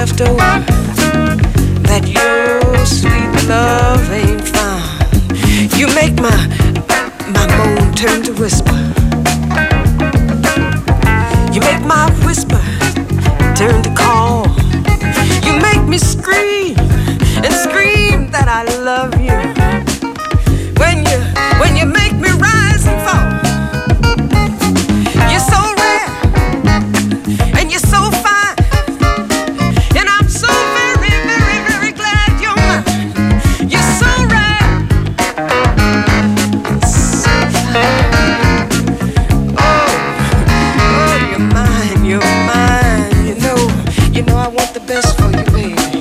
left over that your sweet love ain't found. You make my moan turn to whisper. You make my whisper turn to call. You make me scream and scream that I love you. When you make me rise and fall. You're so rare and you're so fine, and I'm so very, very, very glad you're mine. You're so rare and so fine. Oh, you're mine, you're mine. You know I want the best for you, baby.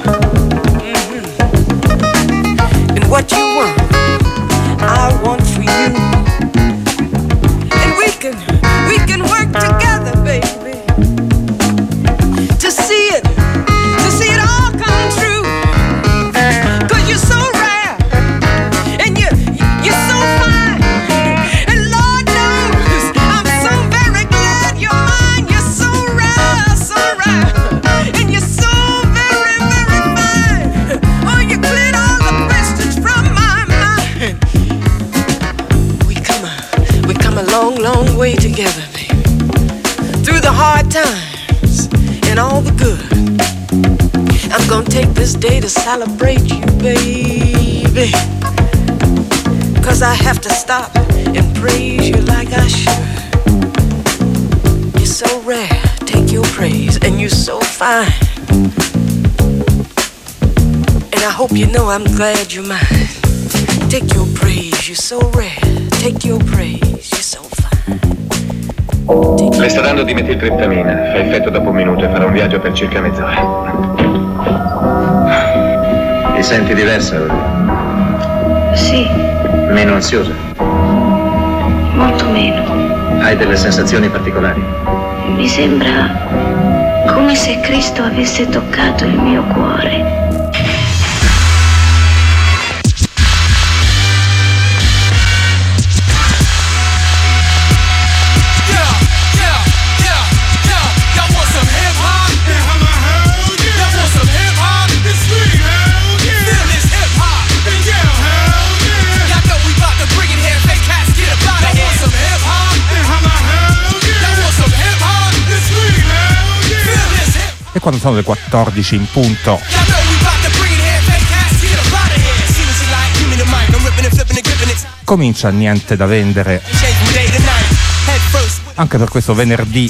And what you want, I want for you. And we can work together, baby, to see it all come true. 'Cause you're so rare and you're so fine, and Lord knows I'm so very glad you're mine. You're so rare, and you're so very, very fine. Oh, you cleared all the questions from my mind. We come a long, long way together, baby. Through the hard times and all the good. I'm gonna take this day to celebrate you, baby. 'Cause I have to stop and praise you like I should. You're so rare, take your praise, and you're so fine. And I hope you know I'm glad you're mine. Take your praise, you're so rare. Take your praise, you're so fine. Le sta dando dimetiltriptamina. Fa effetto dopo un minuto e farà un viaggio per circa mezz'ora. Ti senti diversa ora? Sì. Meno ansiosa? Molto meno. Hai delle sensazioni particolari? Mi sembra come se Cristo avesse toccato il mio cuore. E quando sono le 14 in punto comincia Niente da vendere, anche per questo venerdì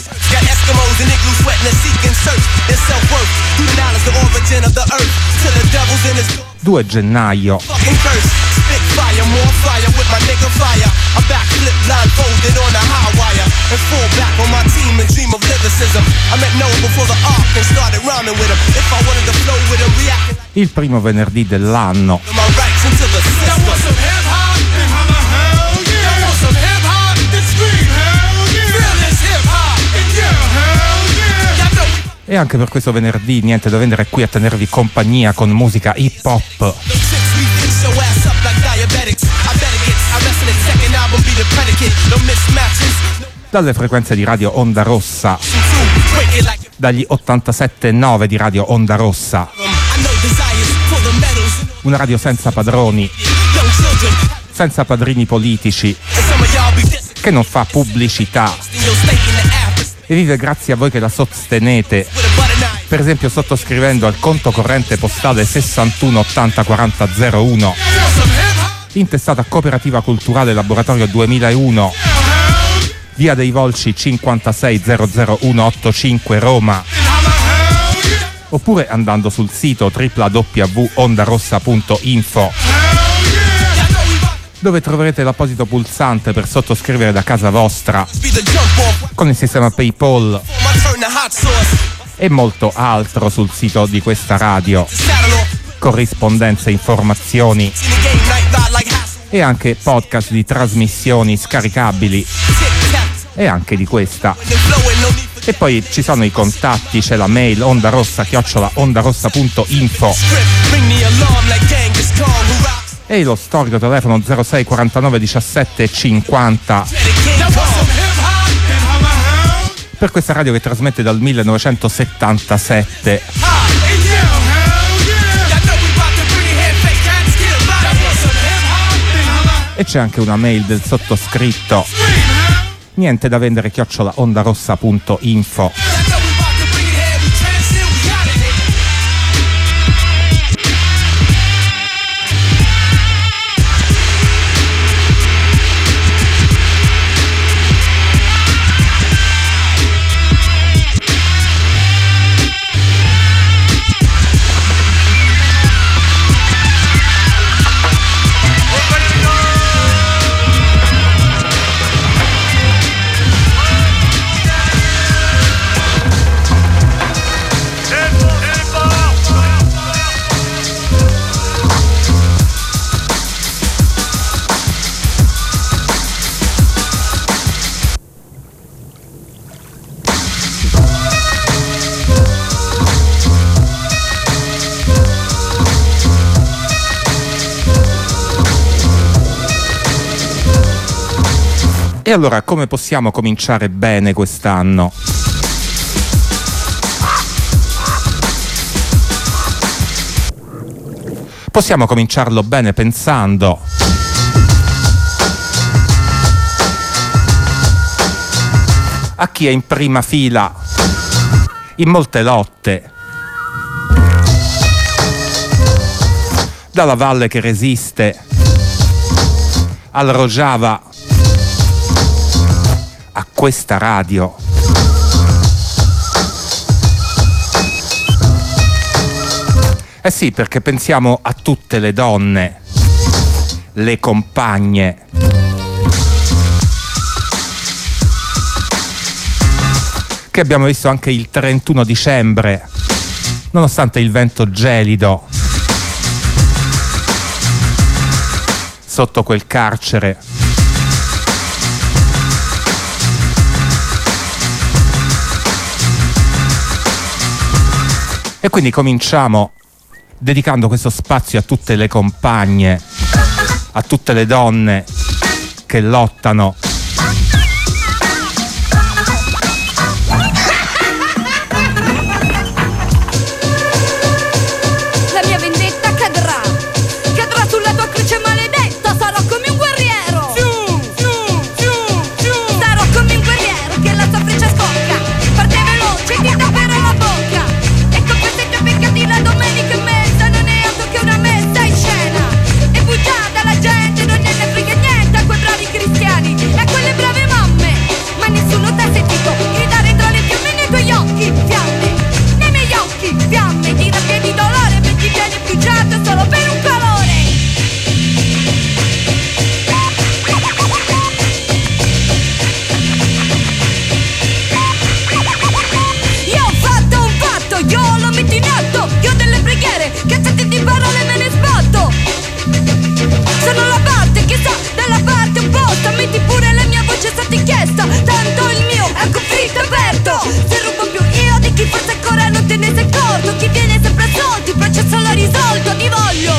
2 gennaio. Il primo venerdì dell'anno. E anche per questo venerdì Niente da vendere qui a tenervi compagnia con musica hip hop. Dalle frequenze di Radio Onda Rossa, dagli 87.9 di Radio Onda Rossa, una radio senza padroni, senza padrini politici, che non fa pubblicità e vive grazie a voi che la sostenete, per esempio sottoscrivendo al conto corrente postale 61 80 40 01, intestata Cooperativa Culturale Laboratorio 2001, Via dei Volsci 5600185 Roma, oppure andando sul sito www.ondarossa.info, dove troverete l'apposito pulsante per sottoscrivere da casa vostra con il sistema PayPal e molto altro sul sito di questa radio, corrispondenze, informazioni e anche podcast di trasmissioni scaricabili e anche di questa. E poi ci sono i contatti, c'è la mail ondarossa@ondarossa.info e lo storico telefono 06 49 17 50 per questa radio che trasmette dal 1977. E c'è anche una mail del sottoscritto. Niente da vendere @ondarossa.info. E allora, come possiamo cominciare bene quest'anno? Possiamo cominciarlo bene pensando a chi è in prima fila in molte lotte, dalla Valle che resiste al Rojava, a questa radio. Eh sì, perché pensiamo a tutte le donne, le compagne, che abbiamo visto anche il 31 dicembre, nonostante il vento gelido sotto quel carcere. E quindi cominciamo dedicando questo spazio a tutte le compagne, a tutte le donne che lottano. La mia vendetta cadrà sulla tua croce maledetta, sarò come un guerriero. Sarò come un guerriero che la sua freccia scocca, parte veloce e ti tapperò la bocca. La domenica e mezza non è altro che una messa in scena, e bugiata la gente non gliene frega niente a quei bravi cristiani e a quelle brave mamme. Ma nessuno t'ha sentito gridare tra le fiamme nei tuoi occhi, fiamme, nei miei occhi, fiamme, di rabbia e di dolore, per chi viene bruciato solo per un calore. Io ho fatto un patto, io lo metto in atto, io ho delle preghiere, cazzate di parole me ne sbatto. Sono la parte che sa della parte opposta, metti pure la mia voce è stata chiesta, tanto il mio è un conflitto aperto. Se rubo più io di chi forse ancora non te ne sei accorto, chi viene sempre assolto, il processo l'ho risolto. Ti voglio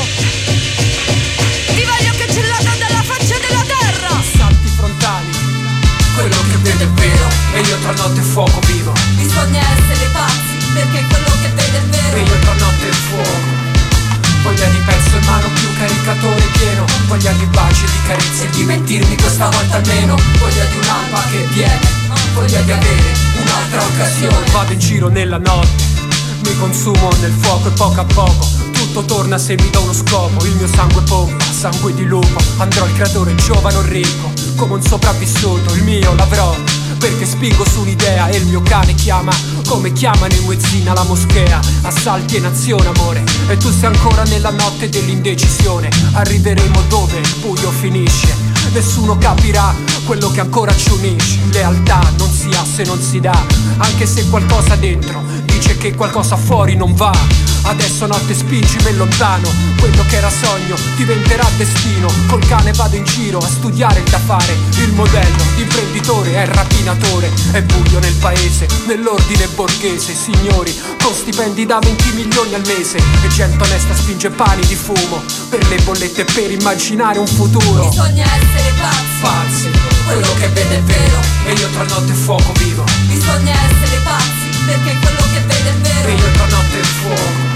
cancellato dalla faccia della terra. Salti frontali, quello che vede è vero, e io tra notte e fuoco vivo. Bisogna essere pazzi, perché quello che vede è vero. E io tra notte e fuoco, voglia di pezzo in mano più caricatore pieno, voglia di baci e di carezze, di mentirmi questa volta almeno, voglia di un'alba che viene, voglia di avere un'altra occasione. Vado in giro nella notte, mi consumo nel fuoco e poco a poco tutto torna se mi do uno scopo. Il mio sangue pompa, sangue di lupo, andrò al creatore giovane o ricco, come un sopravvissuto, il mio l'avrò, perché spingo su un'idea e il mio cane chiama come chiamano in Muezzina la moschea. Assalti in azione amore, e tu sei ancora nella notte dell'indecisione. Arriveremo dove il buio finisce, nessuno capirà quello che ancora ci unisce. Lealtà non si ha se non si dà, anche se qualcosa dentro dice che qualcosa fuori non va. Adesso notte spingimi lontano, quello che era sogno diventerà destino. Col cane vado in giro a studiare il da fare, il modello di imprenditore è il rapinatore. È buio nel paese, nell'ordine borghese, signori con stipendi da 20 milioni al mese, e gente onesta spinge pani di fumo per le bollette e per immaginare un futuro. Bisogna essere pazzi, quello che vede è vero, e io tra notte e fuoco vivo. Bisogna essere pazzi, perché quello che vede è vero. E io tra notte e fuoco,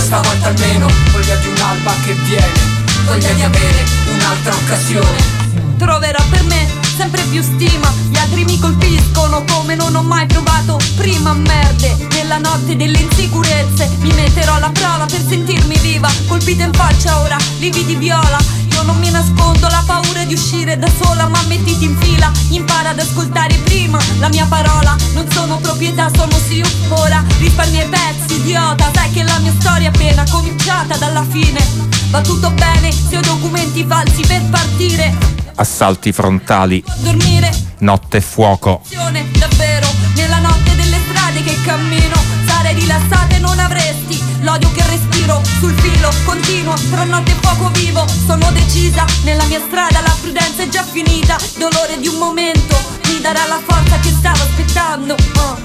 questa volta almeno. Voglia di un'alba che viene, voglia di avere un'altra occasione. Troverò per me sempre più stima, gli altri mi colpiscono come non ho mai provato prima. Merde, nella notte delle insicurezze mi metterò alla prova per sentirmi viva. Colpita in faccia ora, lividi viola. Io non mi nascondo la paura di uscire da sola, ma mettiti in fila, impara ad ascoltare prima la mia parola. Non sono proprietà, sono sì ora. Risparmia i pezzi, idiota, sai che la mia storia è appena cominciata dalla fine. Va tutto bene se ho documenti falsi per partire. Assalti frontali, Dormire, notte e fuoco. davvero, nella notte delle strade che cammino. Sarei rilassata e non avresti l'odio che respiro sul filo continuo, tra notte e fuoco vivo. Sono decisa, nella mia strada la prudenza è già finita. Dolore di un momento mi darà la forza che stavo aspettando.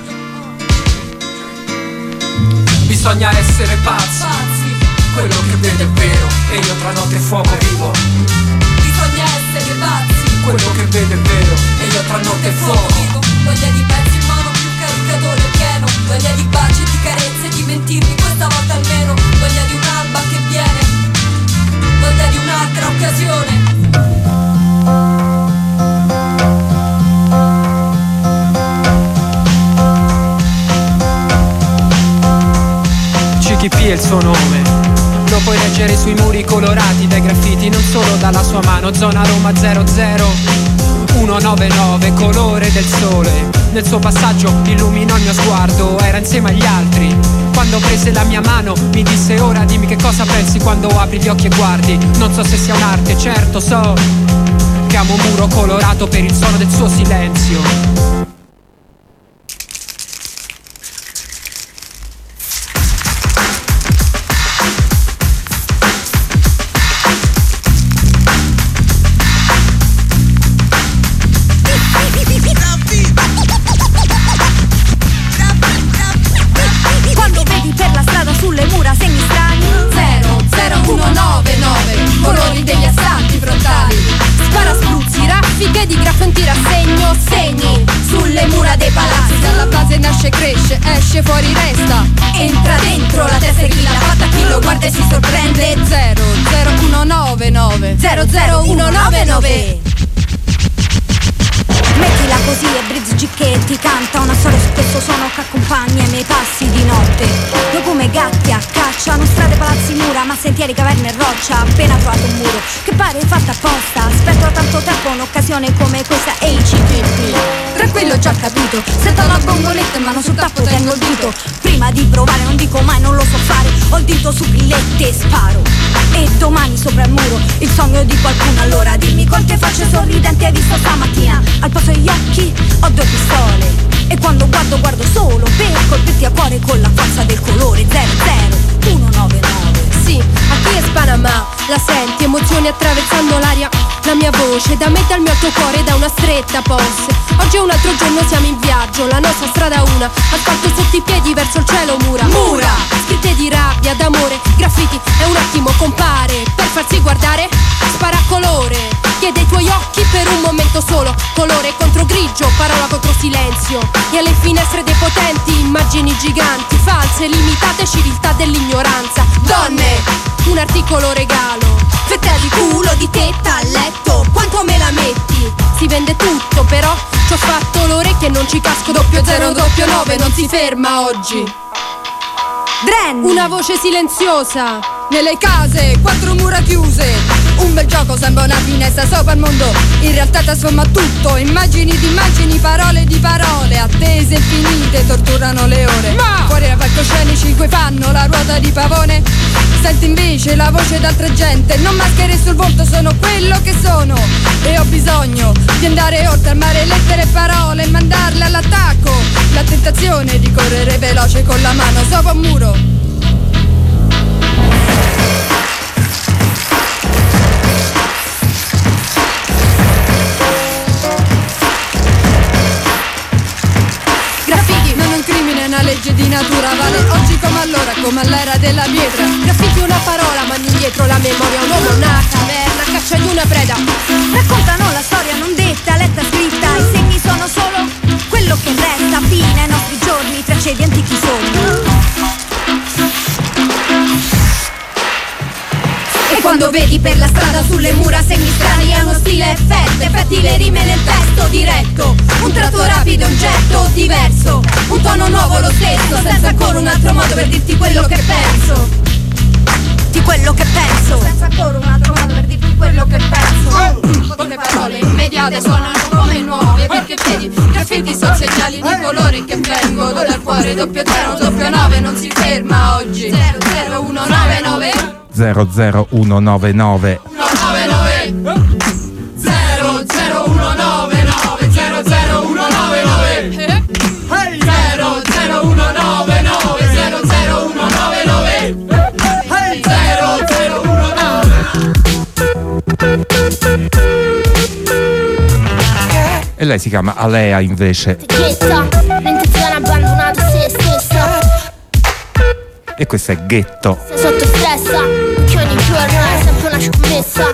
Bisogna essere pazzi, quello che vede è vero, e io tra notte e fuoco vivo. Bisogna essere pazzi, quello che vede è vero, e io tra notte e fuoco vivo. Voglia di pezzi in mano, più caricatore pieno. Voglia di baci, di carezze, di mentirmi questa volta almeno. Voglia di un'alba che viene, voglia di un'altra occasione. CKP è il suo nome. Lo puoi leggere sui muri colorati dai graffiti, non solo dalla sua mano. Zona Roma 00199, colore del sole. Nel suo passaggio illuminò il mio sguardo, era insieme agli altri. Quando prese la mia mano mi disse: ora dimmi che cosa pensi quando apri gli occhi e guardi. Non so se sia un'arte, certo so che amo un muro colorato per il suono del suo silenzio. Cresce, esce fuori, resta, entra dentro la testa e chi l'ha fatta, chi lo guarda e si sorprende. 00199 00199. Mettila così e Brizz Gicchetti canta una storia su questo suono che accompagna i miei passi di notte. Noi come gatti a caccia, non strade, palazzi, mura, ma sentieri, caverne e roccia. Appena trovato un muro che pare fatta apposta, aspetto da tanto tempo un'occasione come questa. HTTP, tranquillo, ho già capito. Sento la bomboletta in mano sul tappo, tengo il dito. Prima di provare non dico mai non lo so fare. Ho il dito su pillette e sparo. E domani sopra il muro il sogno di qualcuno. Allora dimmi quante facce sorridenti hai visto stamattina. Al posto degli occhi ho 2 pistole, e quando guardo solo per colpirti a cuore con la forza del colore. 00199. Sì, a chi è Panama, la senti, emozioni attraversando l'aria. La mia voce da me dal mio tuo cuore, da una stretta posse. Oggi è un altro giorno, siamo in viaggio, la nostra strada una. Asfalto sotto i piedi, verso il cielo mura. Mura, scritte di rabbia, d'amore, graffiti, e un attimo compare. Per farsi guardare, spara colore. Chiede i tuoi occhi per un momento solo. Colore contro grigio, parola contro silenzio. E alle finestre dei potenti, immagini giganti, false, limitate, civiltà dell'ignoranza. Donne, un articolo regalo. Fetta di culo, di tetta a letto, quanto me la metti? Si vende tutto, però ci ho fatto l'orecchio e non ci casco. 0009 non si ferma oggi. Dren, una voce silenziosa. Nelle case, 4 mura chiuse. Un bel gioco, sembra una finestra sopra il mondo. In realtà trasforma tutto, immagini di immagini, parole di parole. Attese infinite, torturano le ore. Ma fuori dai palcoscenici in cui fanno la ruota di pavone. Senti invece la voce d'altra gente. Non maschere sul volto, sono quello che sono. E ho bisogno di andare oltre al mare, lettere e parole, e mandarle all'attacco. La tentazione di correre veloce con la mano sopra un muro. Una legge di natura vale oggi come allora, come all'era della pietra. Graffiti una parola, mandi indietro la memoria. Un uomo, una caverna, caccia di una preda. raccontano la storia non detta, letta, scritta. I segni sono solo quello che resta. Fine ai nostri giorni, tracce di antichi sogni. Quando vedi per la strada sulle mura segni strani, è uno stile effetti le rime nel testo diretto, un tratto rapido, un getto diverso, un tono nuovo lo stesso, senza ancora un altro modo per dirti quello che penso. Di quello che penso, senza ancora un altro modo per dirti quello che penso. Poche parole immediate suonano come nuove, perché vedi che finti sono segnali di colore che vengono dal cuore. 0019 non si ferma oggi. 00199 00199 E lei si chiama Alea invece. L'intenzione abbandonata se stessa. E questo è Ghetto. Sei sotto stress, che ogni giorno è sempre una scommessa.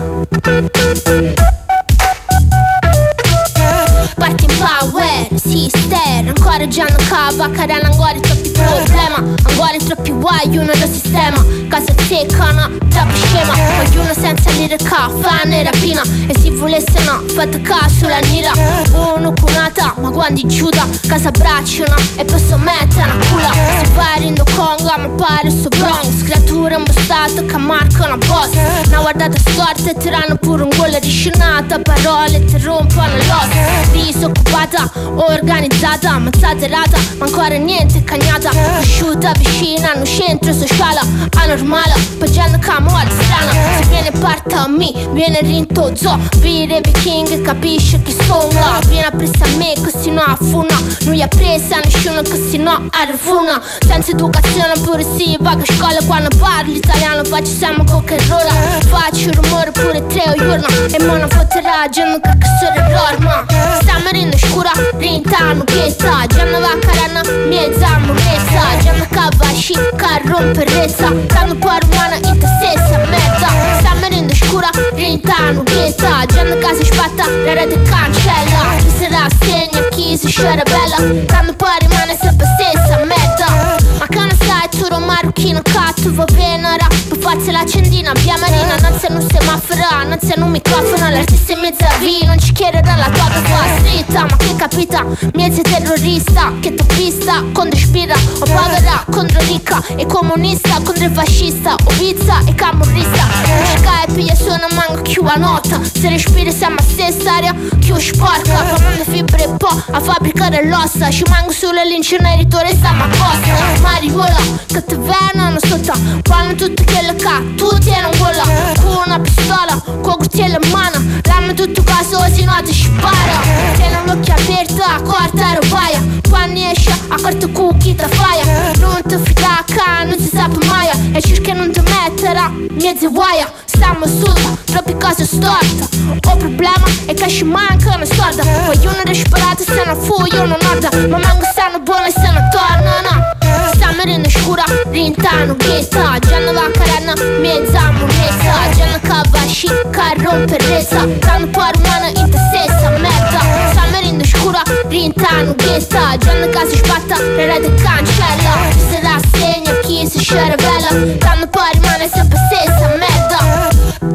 Parti in power, sister. Ancora già non cava, carena ancora troppi problema. Ancora troppi guai, uno da sistema. Casa secca, troppo scema. Ognuno senza lire fanno rapina. E se volesse no, fate caso la nera. Uno cunata, ma quando giuda casa bracciano e poi so mette una cula. Si pare in Conga, ma pare su Bronx. Creature imbostate che marcano boss. Una guardata storta e tirano pure un gol riscinata. Parole ti rompono l'osso. Disoccupata, organizzata, ammazzata, ma ancora niente cagnata. Cresciuta vicina a un centro sociale anormale, pagando camuola strana. Se viene parte a me, viene rintozzo. Vire viking, capisce chi sono. Viene presa a me, così no a funa. Non gli ha presa nessuno, così no a rifuna. Senza educazione pure si va a scuola. Quando parlo italiano faccio sempre coca-cola. Faccio rumore pure 3 giorni. E mo non fotterà, gente che cazzo dorma. Stiamo in scura, rintano piezza. Già non va carana, mezza murezza. Già non cava scicca, romperezza. Tanto per umana in te stessa merda. Stiamo in scura, rintano piezza. Già non casa spatta, la rete cancella. Chi si rassegna, chi si scerabella. Tanto per rimane sempre stessa merda. Ma che non sai, tu ero marocchino cattivo venera. Per farsi l'accendina, via marina. Non sei un semaforo, non sei un microfono. L'artista in mezzo a via, non ci chiede dalla tua tua stretta. Ma che capita, mezzo terrorista. Che topista, contro spira. O povera, contro ricca. E comunista, contro fascista. O pizza e camorrista. Non ci cae, piglia suona, manco più a nota. Se respiri siamo a stessa aria, più sporca. Famando fibre e po' a fabbrica dell'ossa. Ci manco sulle l'inceneritore, stiamo a costa. Marijuana, che te vengono sotto. Fanno tutto quello che tu tieni un gola. Con una pistola, con cucchiaio in mano. Dammi tutto caso, se no ti spara. Tieni l'occhio aperto, a corta robaia. Quando esce, a corto cucchi te faia. Non ti fidacca, non si sa mai. E cerca non ti metterà, mezzo guaia. Stiamo sotto, troppe cose storte. O problema è che ci manca una sorda. Vogliono respirare, se non fuoio non orda. Ma manco stanno buone se non tornano. Stiamo in scura, rintano ghetta. Già non va carena, mezza murezza. Già non cava scicca, romperezza. Tanto per umano in te stessa merda. Stiamo in scura, rintano ghetta. Già non casa spatta, la rete cancella. Chi si rassegna, chi si scerabella. Tanto per rimane sempre stessa merda.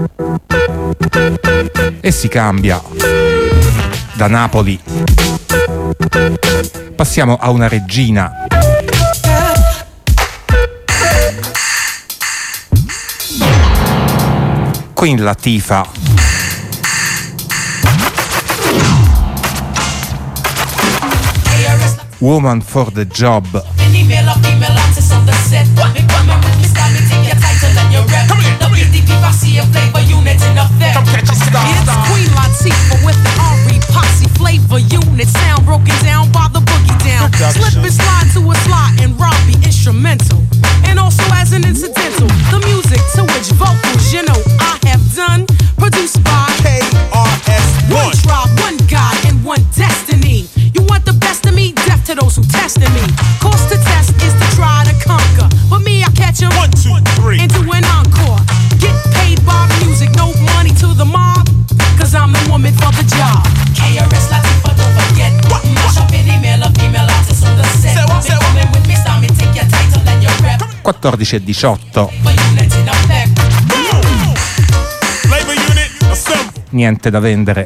E si cambia da Napoli. Passiamo a una regina. Queen Latifah. Woman for the Job. It's Queen Latifah with the R.E. Posse flavor unit. Sound broken down by the boogie down. Slip and slide to a slide and Robbie instrumental. And also as an incidental, the music to which vocals, you know, I have done. Produced by KRS-One. One tribe, one God, and one destiny. You want the best of me? Death to those who tested me. Course to test is to try to conquer. But me, I catch 'em 1, 2, 3 and do an encore. Get paid by music, no money to the mob. Cause I'm the woman for the job. KRS Latifah, don't forget. Mash up any male or female artist on the set. Say woman with me, start me, take your title and your rep. 14 e 18. niente da vendere.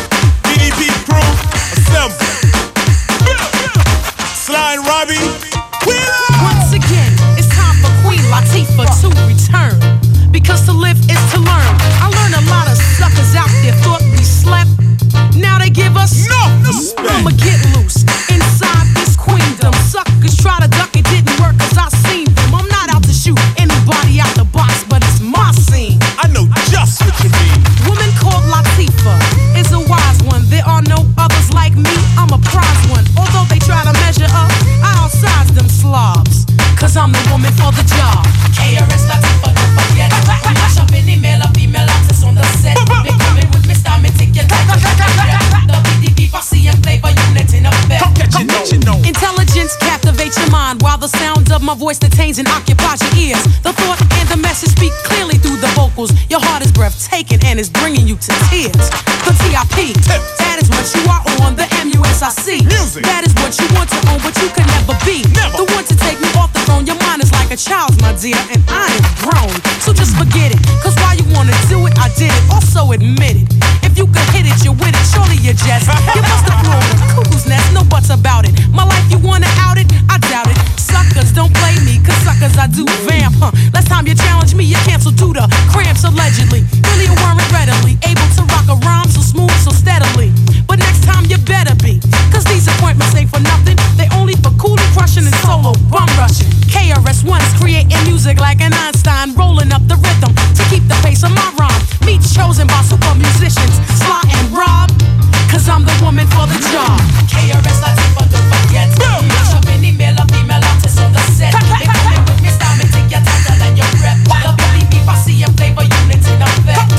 Once again, it's time for Queen Latifah to return. Because to live is to learn. I learned a lot of suckers out there thought we slept. Now they give us no respect. I'ma get loose inside this queendom. Suckers try to duck, it didn't work cause I seen them. I'm not out to shoot anybody out the box, but it's my scene. I know just what you mean. Woman called Latifah is a wise one. There are no others like me, I'm a prize one. Although they try to measure up, I outsize them slobs. Cause I'm the woman for the job. KRS Latifah, don't forget. Mash up any male or female artist on the set. They coming with me, start me take your time. The BDP, Posse and Flavor Unit in effect. Intelligence captivates your mind while the sound of my voice detains and occupies your ears. The thought and the message speak clearly through the vocals. Your heart is breathtaking and is bringing you to tears. The TIP, that is what you are on the MUSIC. Music. That is what you want to own, but you can never be. The one to take me off the throne. Your mind is like a child's, my dear, and I am grown. So just forget it, cause while you wanna do it, I did it. Also admit it. If you could hit it, you're with it. Surely you're just. You must have flown a cuckoo's nest, no buts about it. My life, you wanna out it? I doubt it. Suckers don't play me, cause suckers I do vamp. Last time you challenged me, you canceled due to cramps allegedly. Really you weren't readily able to rock a rhyme so smooth, so steadily. But next time you better be, cause these appointments ain't for nothing. They only for cooling, crushing, and solo bum rushing. KRS-One's creating music like an Einstein, rolling up the rhythm to keep the pace of my rhyme. Meet chosen by super musicians, Sly and Rob, cause I'm the woman for the job. KRS Latifah, don't forget. Mash up any male or female artist on the set. They coming with me, start me take your title and your rep. The BDP, Posse and Flavor Unit in effect.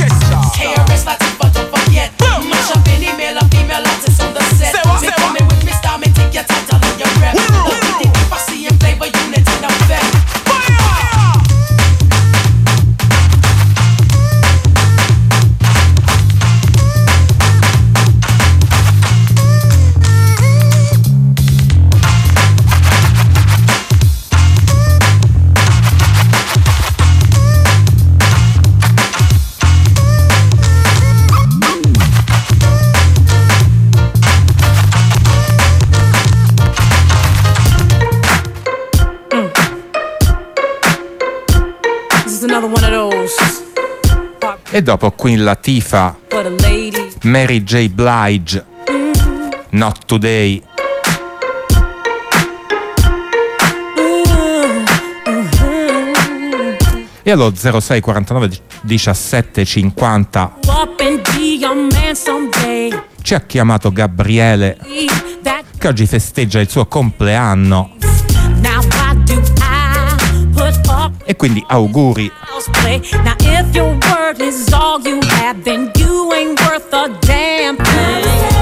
KRS Latifah, don't forget. Mash up any male or female artist on the set. They coming with me, start me take your title and your rep. The BDP, Posse and Flavor Unit in effect. E dopo Queen Latifah, Mary J. Blige, Not Today. E allo 06 49 17 50 ci ha chiamato Gabriele, che oggi festeggia il suo compleanno. E quindi auguri. Now if your word is all you have, then you ain't worth a damn thing.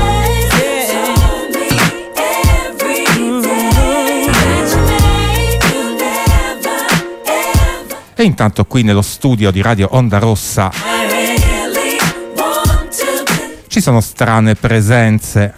E intanto qui nello studio di Radio Onda Rossa ci sono strane presenze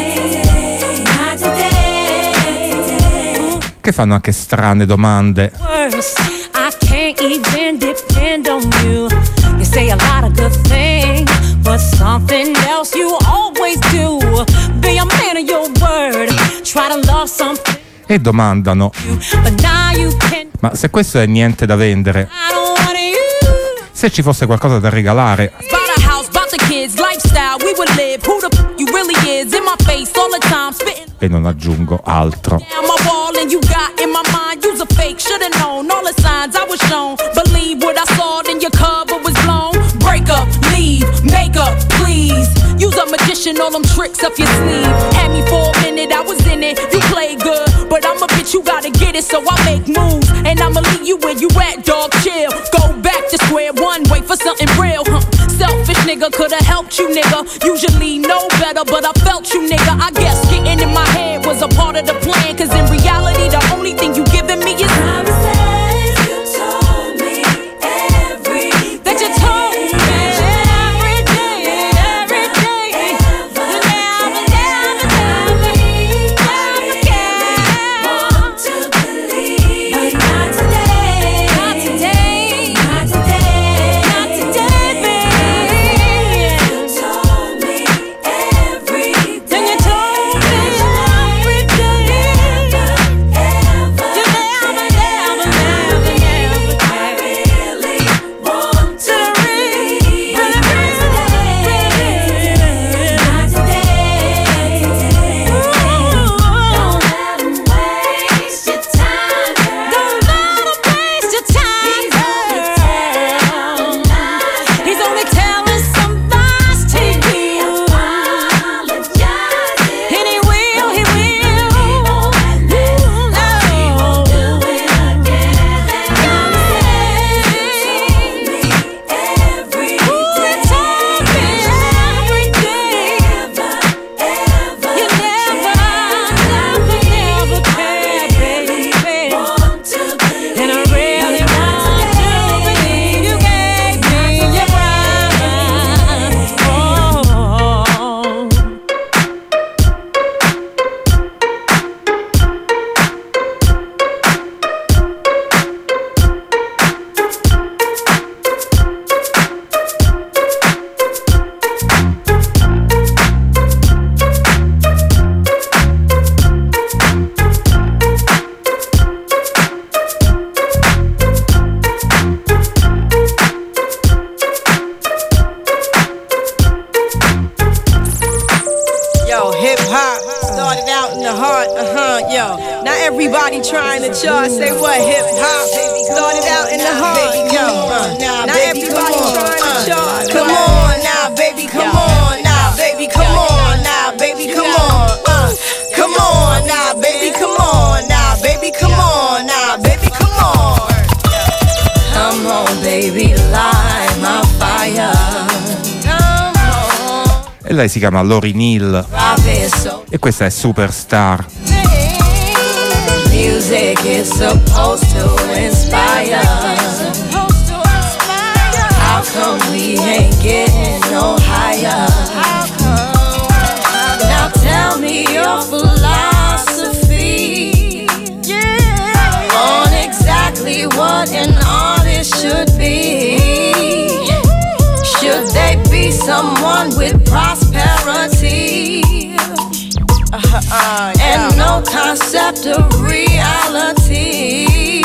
che fanno anche strane domande. Can't even depend on you. You say a lot of good things, but something else you always do. Be a man of your word. Try to love something. E domandano: ma se questo è niente da vendere, se ci fosse qualcosa da regalare? E non aggiungo altro. Use a magician, all them tricks up your sleeve. Had me for a minute, I was in it. You play good, but I'm a bitch, you gotta get it, so I make moves. And I'ma leave you where you at, dog, chill. Go back to square one, wait for something real, Selfish nigga, could've helped you, nigga. Usually know better, but I felt you, nigga. I guess getting in my head was a part of the plan. Cause in reality, the only thing you giving me is promises. You told me everything that you told me. from the heart, yo. Not everybody trying to chart. Say what? Hip hop started out in the heart, yo. Not everybody trying to chart. Come on now, baby, come on now, baby, come on now, baby, come on. Come on now, baby, come on now, baby, come on now, baby, come on. Come on, baby, light my fire. E lei si chiama Lauryn Hill e questa è Superstar. Music is supposed to inspire. How come we ain't getting no higher? Now tell me your philosophy on exactly what an artist should be. Should they be someone with prosperity and no concept of reality?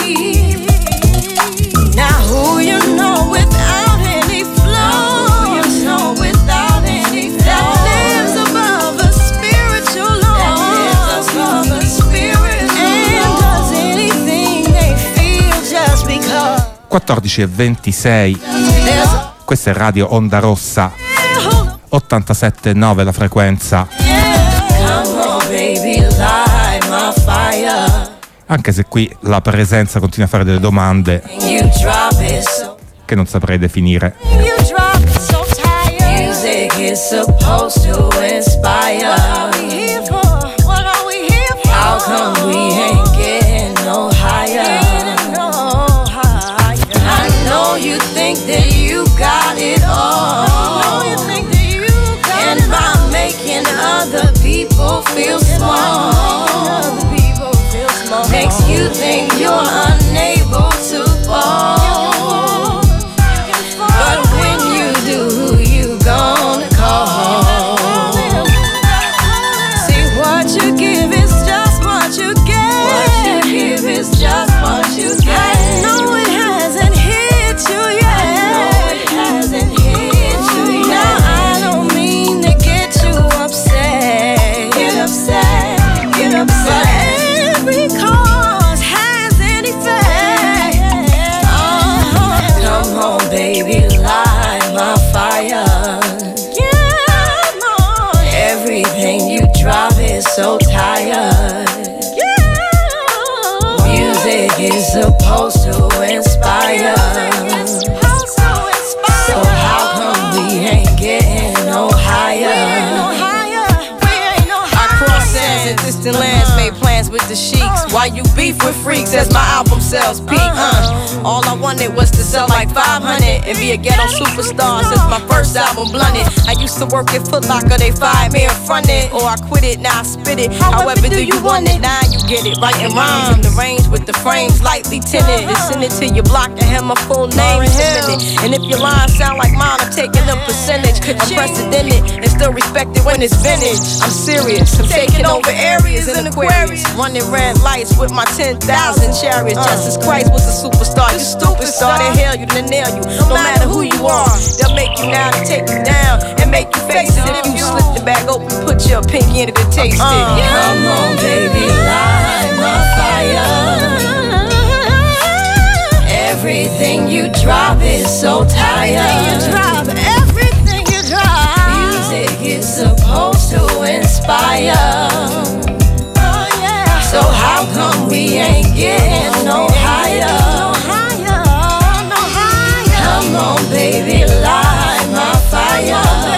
Now who you know without any flow? Who you know without any flow? That lives above a spiritual law. That lives above a spirit and does anything they feel just because. 14:26. Questa è Radio Onda Rossa, 87.9 la frequenza. Anche se qui la presenza continua a fare delle domande che non saprei definire. Music is supposed to inspire. How come we ain't getting no higher? I know you think that you got it all, and by making other people feel small, makes you think you're unable to fall. But when you do, who you gonna call? See, what you give is just what you get. What you give is just what you get. I know it hasn't hit you yet. But every cause has an effect. Come on, baby, light my fire. Everything you drop is so tired. Music is supposed to inspire. So how come we ain't getting no higher? Distant lands made plans with the sheiks. Why you beef with freaks as my album sells peak? All I wanted was to sell like 500 and be a ghetto superstar since my first album Blunted. I used to work at Foot Locker, they fired me in front it, or I quit it, now I spit it. However do you want it? Now you get it. Writing rhymes in the range with the frames lightly tinted. And send it to your block and have my full name submitted. And if your lines sound like mine, I'm taking a percentage. I'm precedented and still respected when it's vintage. I'm serious, I'm taking over areas in Aquarius, running red lights with my 10,000 chariots. Jesus Christ was a superstar. You stupid star, they hail you, they nail you. No matter who you are, they'll make you now to take you down and make you face it. If you slip the bag open, put your pinky in it to taste it. Come on, baby, light my fire. Everything you drop is so tired. Everything you drop. Music is supposed to inspire. So how come we ain't getting no higher? Come on, baby, light my fire.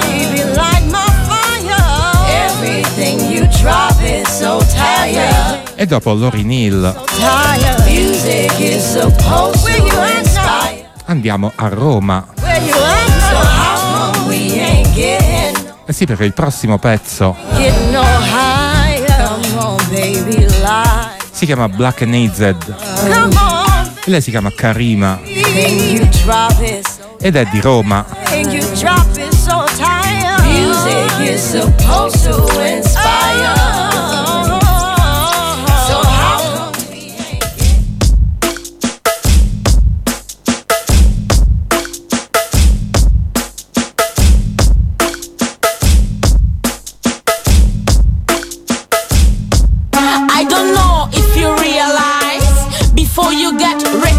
Everything you drop is so tired. E dopo Lauryn Hill Music is supposed to inspire. andiamo a Roma. So how come we ain't getting Eh sì, perché il prossimo pezzo no higher? Come on, baby, light. si chiama Black and AZ Come on, e lei si chiama Karima you drop it. ed è di Roma. You drop it so tired. Music is supposed to inspire. So how come we ain't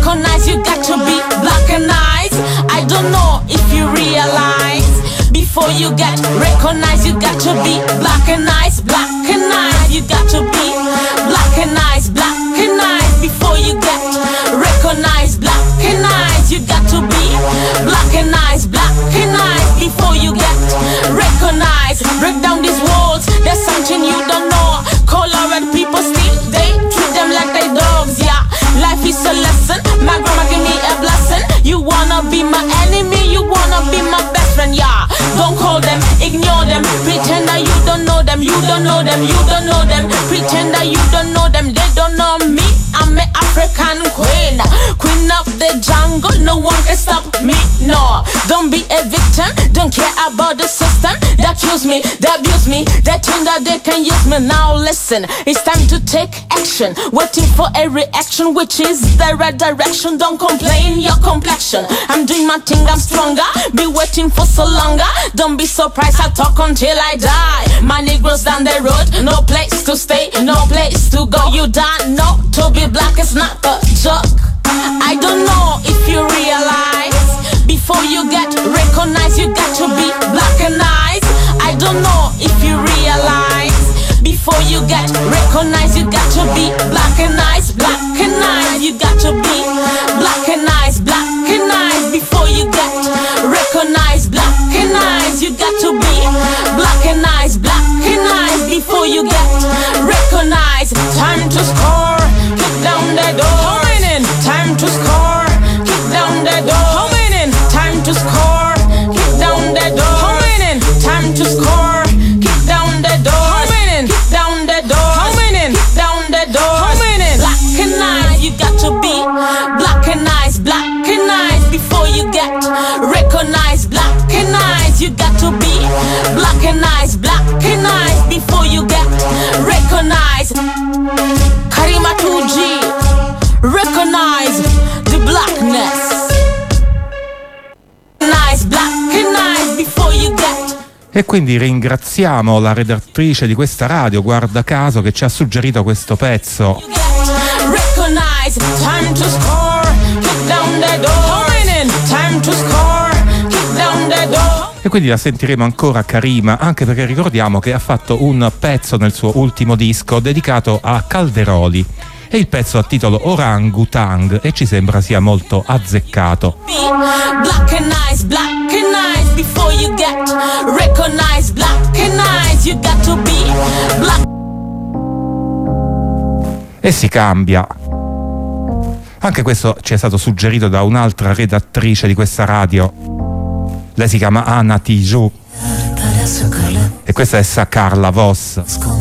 recognize you got to be black and nice. I don't know if you realize, before you get recognized you got to be black and nice, black and nice. You got to be black and nice, black and nice. Before you get recognized, black and nice. You got to be black and nice, black and nice. Before you get recognized, break down these walls, there's something you don't know. Colored people still, they treat them like they dogs, yeah. Life is a lesson, my grandma gave me a blessing. You wanna be my enemy, you wanna be my best friend, yeah. Don't call them, ignore them, pretend that you don't know them, you don't know them, you don't know them. Pretend that you don't know them, they don't know me. I'm an African queen, queen of the jungle, no one can stop me, no. Don't be a victim, don't care about the system that use me, that abuse me, that think that they can use me. Now listen, it's time to take action, waiting for a reaction, which is the right direction. Don't complain your complexion, I'm doing my thing, I'm stronger, be waiting for so longer. Don't be surprised, I talk until I die. My Negroes down the road, no place to stay, no place to go. You don't know, to be black is not a joke. I don't know if you realize, before you get recognized you got to be black and nice. I don't know if you realize, before you get recognized you got to be black and nice, black and nice. You got to be black and nice, black and nice. Before you get recognized, black and nice. You got to be black and nice, black and nice. Before you get recognized, time to score, kick down the door. Time to score, kick down the door. Time to score, kick down the door. Time to score, kick down the door. Kick down the door. Kick down the door. Black and nice, you got to be black and nice, black and nice. Before you get recognized, black and nice. You got to be black and nice, black and nice. Before you get recognized. Karima 2G, recognize the blackness. Nice, black and nice. Before you get. E quindi ringraziamo la redattrice di questa radio, guarda caso, che ci ha suggerito questo pezzo. Recognize, time to score, kick down the door. Time to score, kick down the door. E quindi la sentiremo ancora Karima, anche perché ricordiamo che ha fatto un pezzo nel suo ultimo disco dedicato a Calderoli. E il pezzo ha titolo Orangutang e ci sembra sia molto azzeccato. Black and nice, black and nice. Before you get recognized, black and nice. You got to be black. E si cambia. Anche questo ci è stato suggerito da un'altra redattrice di questa radio. Lei si chiama Ana Tijoux e questa è Sacar Voz.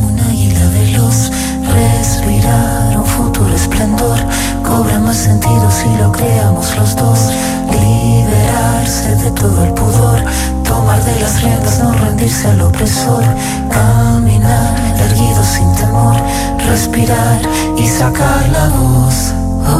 Respirar un futuro esplendor cobra más sentido si lo creamos los dos. Liberarse de todo el pudor, tomar de las riendas, no rendirse al opresor. Caminar erguido sin temor, respirar y sacar la voz.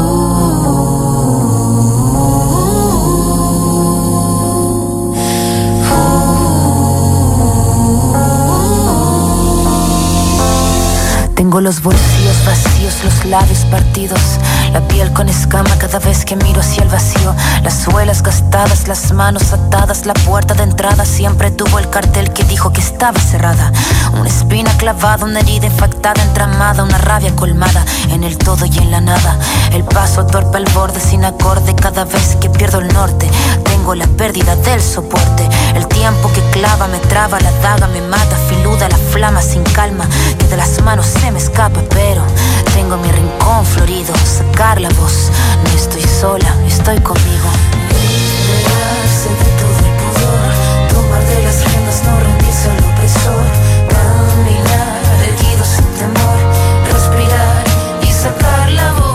Tengo los bolsillos vacíos, los labios partidos, la piel con escama cada vez que miro hacia el vacío. Las suelas gastadas, las manos atadas, la puerta de entrada siempre tuvo el cartel que dijo que estaba cerrada. Una espina clavada, una herida infectada, entramada, una rabia colmada en el todo y en la nada. El paso torpe al borde sin acorde cada vez que pierdo el norte. Tengo la pérdida del soporte. El tiempo que clava me traba, la daga me mata, filuda la flama sin calma que de las manos se me escapa, pero tengo mi rincón florido. Sacar la voz, no estoy sola, estoy conmigo. Liberarse de todo el pudor, tomar de las riendas, no rendirse al opresor. Caminar erguido sin temor, respirar y sacar la voz.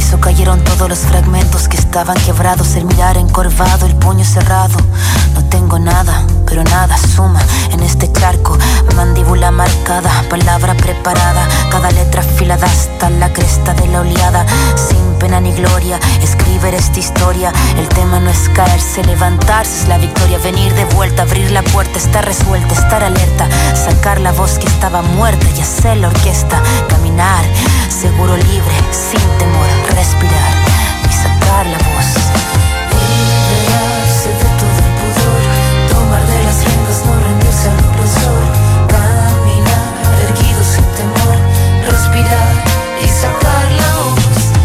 piso cayeron todos los fragmentos que estaban quebrados. El mirar encorvado, el puño cerrado. No tengo nada, pero nada suma en este charco. Mandíbula marcada, palabra preparada, cada letra afilada hasta la cresta de la oleada. Sin pena ni gloria, escribir esta historia. El tema no es caerse, levantarse es la victoria. Venir de vuelta, abrir la puerta, estar resuelta, estar alerta. Sacar la voz que estaba muerta y hacer la orquesta. Caminar, seguro, libre, sin temor, respirar y sacar la voz. Liberarse de todo el pudor, tomar de las riendas, no rendirse al opresor. Caminar, erguido sin temor, respirar y sacar la voz.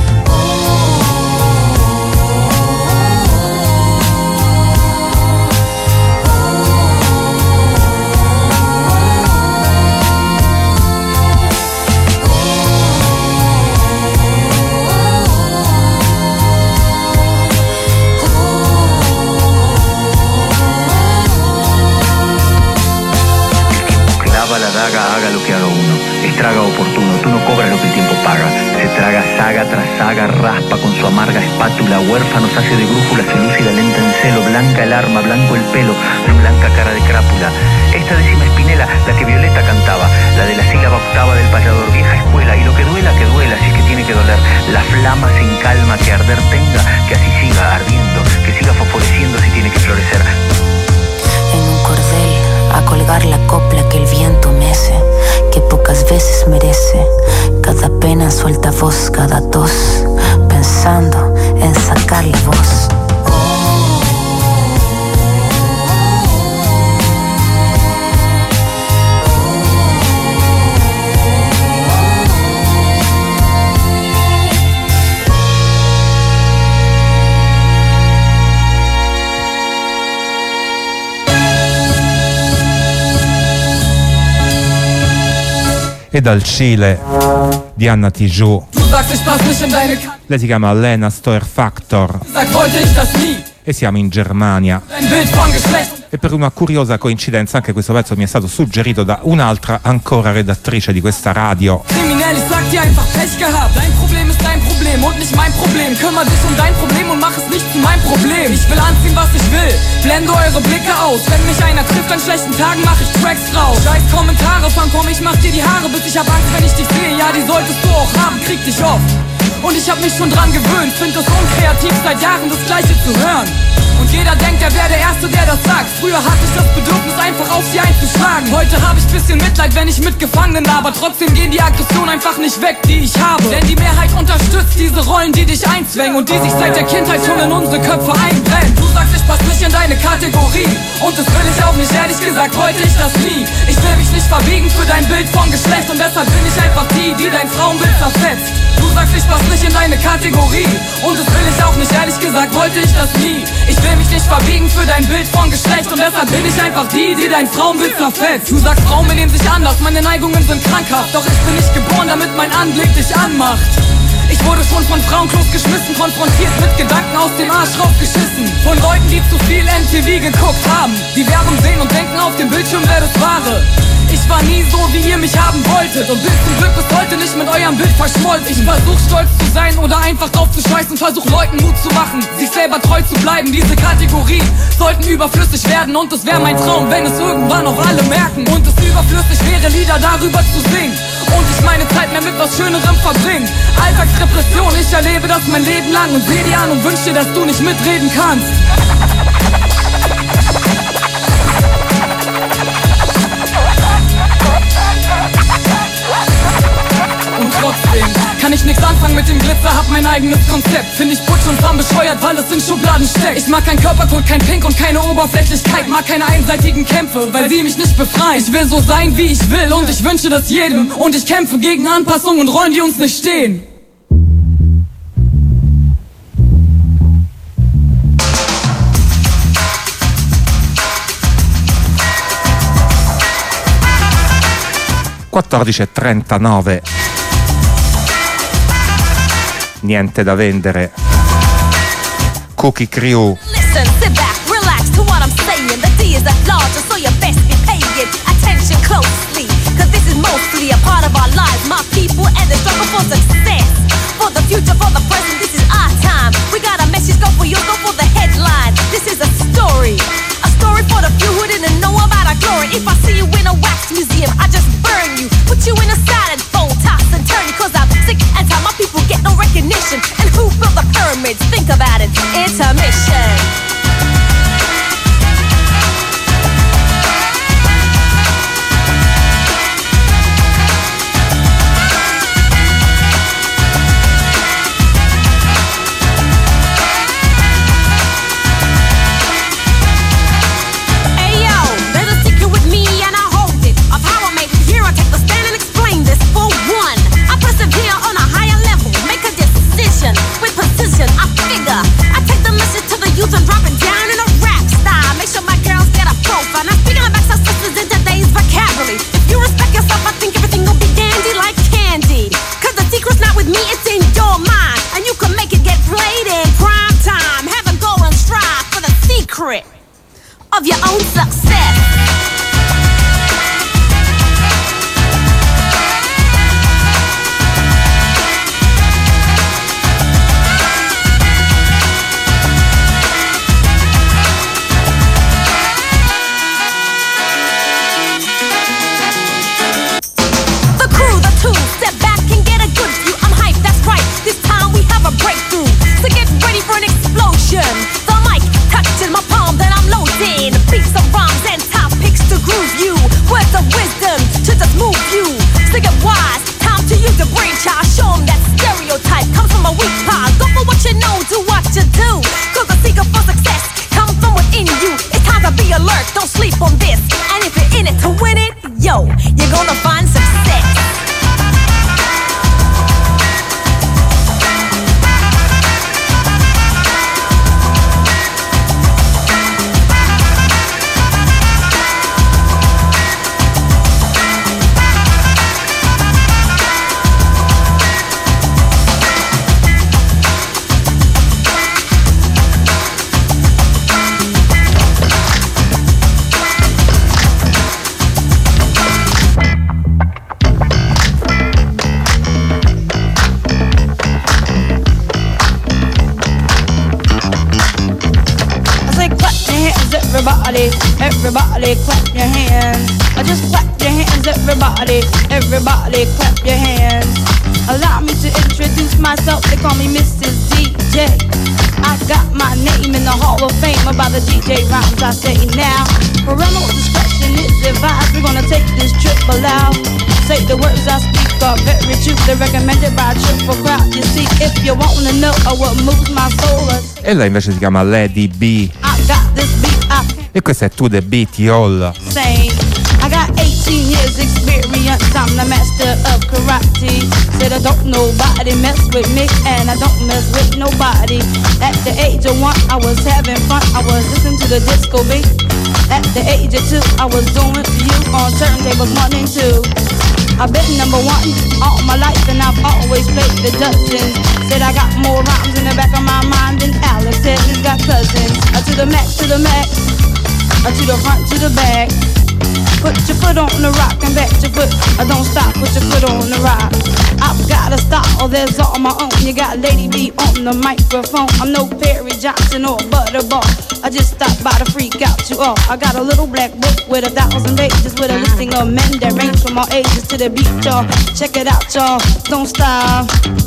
La daga, haga lo que haga uno, estraga oportuno, tú no cobras lo que el tiempo paga. Se traga saga tras saga, raspa con su amarga espátula, huérfanos hace de brújula, se lúcida lenta en celo, blanca el arma, blanco el pelo, su blanca cara de crápula. Esta décima espinela, la que Violeta cantaba, la de la sílaba octava del payador, vieja escuela, y lo que duela, si es que tiene que doler, la flama sin calma que arder tenga, que así siga ardiendo, que siga fosforeciendo si tiene que florecer. En un cordel, a colgar la copla que el viento mece, que pocas veces merece. Cada pena suelta voz, cada tos, pensando en sacar la voz. E dal Cile di Anna Tijoux. Lei si chiama Lena Steuerfaktor e siamo in Germania. E per una curiosa coincidenza anche questo pezzo mi è stato suggerito da un'altra ancora redattrice di questa radio. Kriminell, ich sag dir einfach Pech gehabt. Dein Problem ist dein Problem und nicht mein Problem. Kümmer dich um dein Problem und mach es nicht zu meinem Problem. Ich will anziehen, was ich will, blende eure Blicke aus. Wenn mich einer trifft an schlechten Tagen, mach ich Tracks raus. Scheiß Kommentare, fang komm, ich mach dir die Haare, bis ich hab Angst, wenn ich dich sehe. Ja, die solltest du auch haben, krieg dich oft. Und ich hab mich schon dran gewöhnt, find es unkreativ, seit Jahren das Gleiche zu hören. Und jeder denkt, er wäre der Erste, der das sagt. Früher hatte ich das Bedürfnis, einfach auf sie einzuschlagen. Heute habe ich bisschen Mitleid, wenn ich mit Gefangenen laber. Trotzdem gehen die Aggressionen einfach nicht weg, die ich habe. Denn die Mehrheit unterstützt diese Rollen, die dich einzwängen und die sich seit der Kindheit schon in unsere Köpfe einbrennen. Du sagst, ich pass nicht in deine Kategorie und das will ich auch nicht, ehrlich gesagt, wollte ich das nie. Ich will mich nicht verbiegen für dein Bild von Geschlecht und deshalb bin ich einfach die, die dein Frauenbild zerfetzt. Du sagst, ich pass nicht in deine Kategorie und das will ich auch nicht, ehrlich gesagt, wollte ich das nie. Ich will mich nicht verbiegen für dein Bild von Geschlecht und deshalb bin ich einfach die, die dein Frauenbild zerfetzt. Du sagst, Frauen benehmen sich anders, meine Neigungen sind krankhaft, doch ich bin nicht geboren, damit mein Anblick dich anmacht. Ich wurde schon von Frauenklos geschmissen, konfrontiert mit Gedanken aus dem Arsch rausgeschissen. Von Leuten, die zu viel MTV geguckt haben, die Werbung sehen und denken auf dem Bildschirm wäre das Wahre. Ich war nie so, wie ihr mich haben wolltet und bin zum Glück bis heute nicht mit eurem Bild verschmolzen. Ich versuch stolz zu sein oder einfach drauf zu scheißen, versuch Leuten Mut zu machen, sich selber treu zu bleiben. Diese Kategorien sollten überflüssig werden und es wäre mein Traum, wenn es irgendwann auch alle merken. Und es überflüssig wäre, Lieder darüber zu singen und ich meine Zeit mehr mit was Schönerem verbringen. Alltagsrepression, ich erlebe das mein Leben lang und seh dir an und wünsch dir, dass du nicht mitreden kannst. Und trotzdem kann ich nix anfangen mit dem Glitzer, hab mein eigenes Konzept. Find ich putsch und fam bescheuert, weil es in Schubladen steckt. Ich mag kein Körperkult, kein Pink und keine Oberflächlichkeit. Mag keine einseitigen Kämpfe, weil sie mich nicht befreien. Ich will so sein, wie ich will und ich wünsche das jedem. Und ich kämpfe gegen Anpassungen und Rollen, die uns nicht stehen. (14:39). Niente da vendere. Cookie Crew. Listen, sit back, relax to what I'm saying. The D is at large, so you best be paying attention closely. Cause this is mostly a part of our lives, my people, and the struggle for success. For the future, for the present, floor. And if I see you in a wax museum, I just burn you. Put you in a salad bowl, toss and turn you. Cause I'm sick and tired, my people get no recognition. And who built the pyramids? Think about it, intermission. With precision, I figure I take the message to the youth and drop it down in a rap style. Make sure my girls get a profile. Now speaking of access sisters in today's vocabulary, if you respect yourself, I think everything will be dandy like candy. Cause the secret's not with me, it's in your mind. And you can make it get played in prime time. Have a goal and strive for the secret of your own success. Step back and get a good view. I'm hyped, that's right. This time we have a breakthrough. So get ready for an explosion. The mic touches my palm, then I'm loading. Beats of rhymes and topics to groove you. Words of wisdom to just move you. So get wise, time to use the brain child. Show 'em that stereotype comes from a weak pile. Go for what you know, do what you do. Cause the seeker for success comes from within you. It's time to be alert, don't sleep on this. And if you're in it to win it, yo, you're gonna find success. Everybody clap your hands. Just clap your hands, everybody. Everybody clap your hands. Allow me to introduce myself. They call me Mrs. DJ. I got my name in the Hall of Fame about the DJ rhymes I say now. Parental discretion is advised. We're gonna take this trip aloud. Say the words I speak are very true. They're recommended by a triple crowd. You see, if you wanna know what moves my soul. E lei invece si chiama Lady B. I got this beat. E questo è To The Beat Y'all. Same. I got 18 years experience, I'm the master of karate. Said I don't nobody mess with me, and I don't mess with nobody. At the age of 1, I was having fun, I was listening to the disco beat. At the age of 2, I was doing you on turntables 1 and 2. I've been number 1 all my life, and I've always played the dozens. Said I got more rhymes in the back of my mind than Alex said he's got cousins. To the max, to the max. To the front, to the back. Put your foot on the rock and back your foot. Don't stop, put your foot on the rock. I've got a style that's all my own. You got Lady B on the microphone. I'm no Perry Johnson or Butterball. I just stopped by to freak out you all. I got a little black book with 1,000 pages with a listing of men that range from all ages to the beat, y'all. Check it out, y'all. Don't stop.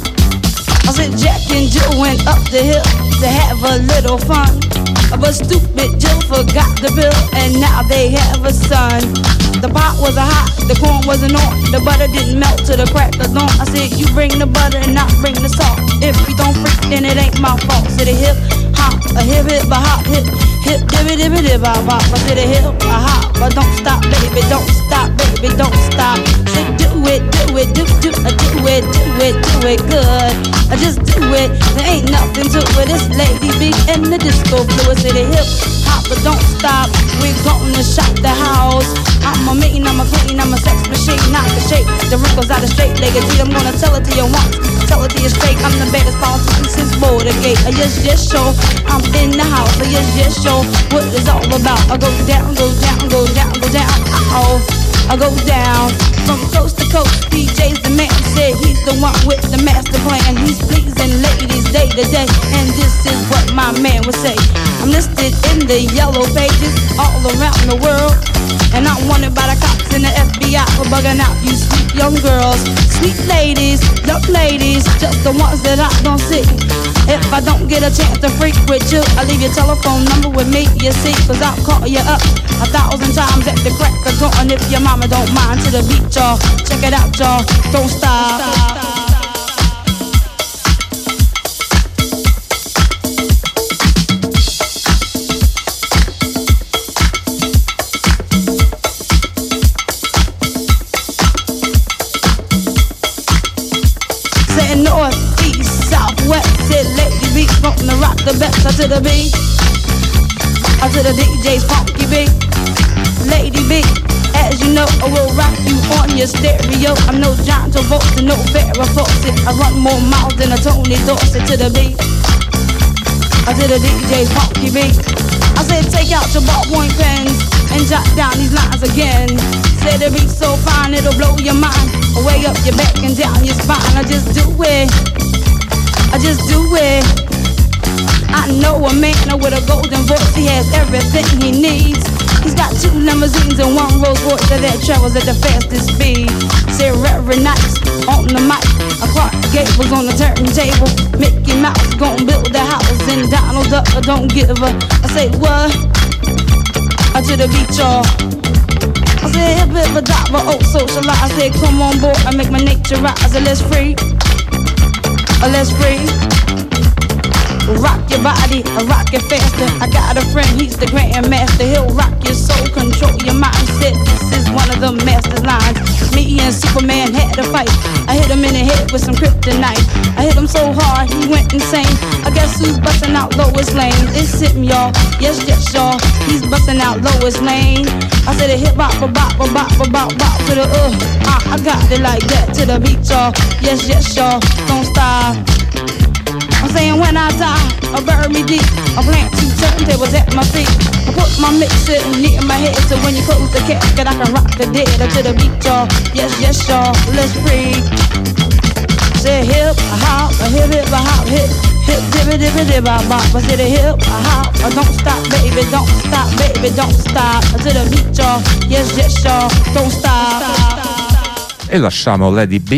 I said Jack and Jill went up the hill to have a little fun. But stupid Jill forgot the bill, and now they have a son. The pot wasn't hot, the corn wasn't on, the butter didn't melt to the crack of dawn. I said you bring the butter and not bring the salt. If you don't freak, then it ain't my fault. Said a hip hop, a hip hip a hop, hip hip dibby dibby dib hop hop. I said a hip a hop, but don't stop, baby, don't stop, baby, don't stop. Say do it, do it, do it, do it good. I just do it, there ain't nothing to it. It's Lady B in the disco fluid. Say the hip hop, but don't stop. We're gonna shop the house. I'm a mean, I'm a clean, I'm a sex machine, not the shape. The wrinkles out of straight legged teeth. I'm gonna tell it to you once, tell it to you straight. I'm the baddest politician since Watergate. Yes, show. I'm in the house. Yes, show. What it's all about. I go down, go down, go down, go down. I go down from coast to coast. DJ's the man, said he's the one with the master plan. He's pleasing ladies, they day. And this is what my man would say. I'm listed in the yellow pages all around the world, and I'm wanted by the cops and the FBI for bugging out you sweet young girls. Sweet ladies, young ladies, just the ones that I don't see. If I don't get a chance to freak with you, I'll leave your telephone number with me, you see, cause I'll call you up 1,000 times at the crack of dawn if your mama don't mind. To the beat, y'all, check it out, y'all, don't stop. Say north, east, southwest, said lady beat, wanting to rock the best. To the beat, to the DJ's funky beat, lady beat. As you know, I will rock you on your stereo. I'm no John Travolta, no Farrah Fawcett. I run more miles than a Tony Dorsett. To the beat, to the DJ's funky beat. I said take out your ballpoint pens and jot down these lines again. Said the beat's so fine it'll blow your mind, way up your back and down your spine. I just do it, I just do it. I know a man with a golden voice, he has everything he needs. He's got 2 limousines and 1 Rolls Royce that travels at the fastest speed. Say Reverend Nice on the mic, a Clark Gable's on the turntable. Mickey Mouse gon' build the house and Donald Duck don't give a. I say what? To the beat, y'all. I said hip hip a diver, oh socialize. I said come on board and make my nature rise. Let's free, let's free. Rock your body, rock it faster. I got a friend, he's the grandmaster. He'll rock your soul, control your mindset. This is one of the master lines. Me and Superman had a fight. I hit him in the head with some kryptonite. I hit him so hard, he went insane. I guess who's busting out Lois Lane? It's him, y'all. Yes, yes, y'all. He's busting out Lois Lane. I said a hip hop, a bop, a bop, a bop, bop to the I got it like that to the beat, y'all. Yes, yes, y'all. Don't stop. I'm saying when I die, I bury me deep. I plant 2 turntables at my feet. I put my mixer near my head, so when you close the casket, I can rock the dead to the beat, y'all. Yes, yes, y'all. Let's freak. Say hip, a hop, a hip, hip, a hop, hip, hip, dibby, dibby, dibby, bop. I said a hip, a hop, a don't stop, baby, don't stop, baby, don't stop. To the beat, y'all. Yes, yes, y'all. Don't stop. E lasciamo Lady B.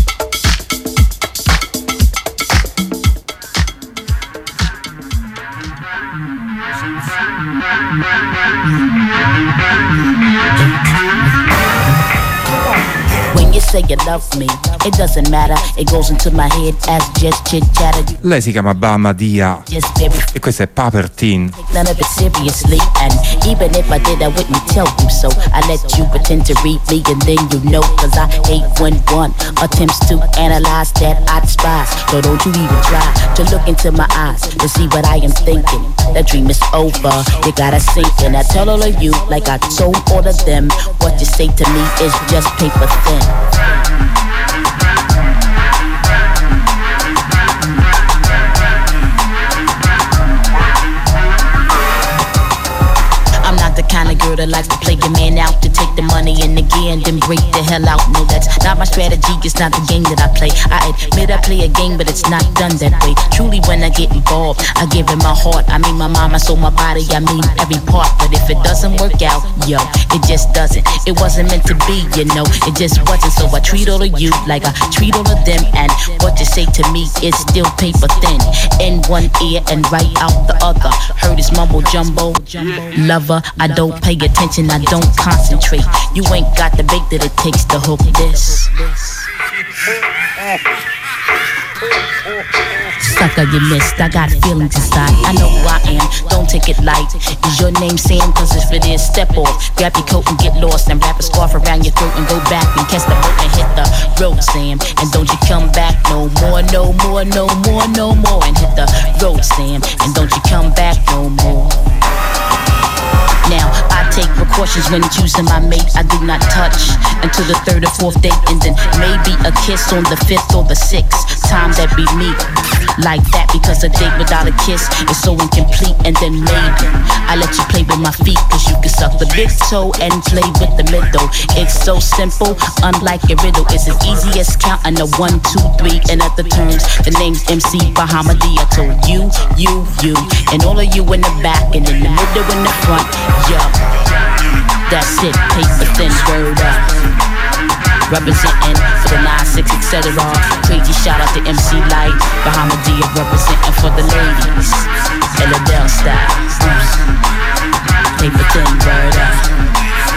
When you say you love me, it doesn't matter. It goes into my head as just chit chatter. Lei si chiama Bama Dia e questa è Paper Teen. None of it seriously, and even if I did, I wouldn't tell you so. I let you pretend to read me, and then you know, cause I hate when one attempts to analyze that I despise. So don't you even try to look into my eyes to see what I am thinking. That dream is over, you gotta sink in. I tell all of you, like I told all of them, what you say to me is just paper thin. I'm not the kind of girl that likes to play your man out, to take the money and again then break the hell out. No, that's not my strategy, it's not the game that I play. I admit I play a game, but it's not done that way. Truly when I get involved, I give it my heart. I mean my mind, my soul, my body, I mean every part. But if it doesn't work out, yo, it just doesn't. It wasn't meant to be, you know, it just wasn't. So I treat all of you like I treat all of them, and what you say to me is still paper thin. In one ear and right out the other. Heard his mumble jumbo, lover, I don't pay attention, I don't concentrate. You ain't got the bait that it takes to hook this. Sucker, you missed, I got feelings inside. I know who I am, don't take it light. Is your name Sam? Cause if it is, step off. Grab your coat and get lost, and wrap a scarf around your throat and go back and catch the boat and hit the road, Sam. And don't you come back no more, no more, no more, no more. And hit the road, Sam. And don't you come back no more. Now, I take precautions when choosing my mate. I do not touch until the 3rd or 4th date, and then maybe a kiss on the 5th or the 6th time that we meet. Like that, because a date without a kiss is so incomplete. And then maybe I let you play with my feet, cause you can suck the big toe and play with the middle. It's so simple, unlike a riddle. It's as easy as counting a 1, 2, 3. And at the terms, the name's MC Bahamadia. So you, and all of you in the back, and in the middle, in the front, yo. That's it, paper thin, word up. Representing for the 9-6, etc. Crazy shout out to MC Light, Bahamadia representing for the ladies. L.A. style. Paper thin, word up.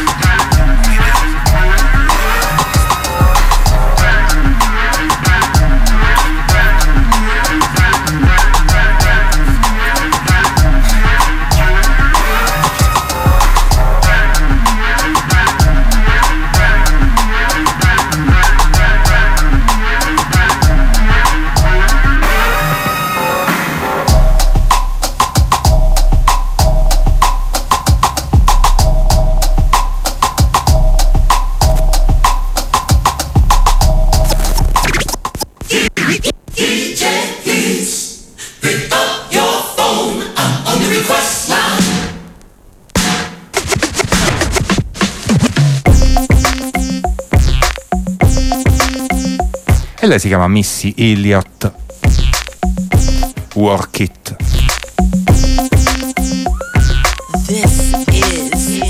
E lei si chiama Missy Elliott. Work It. This is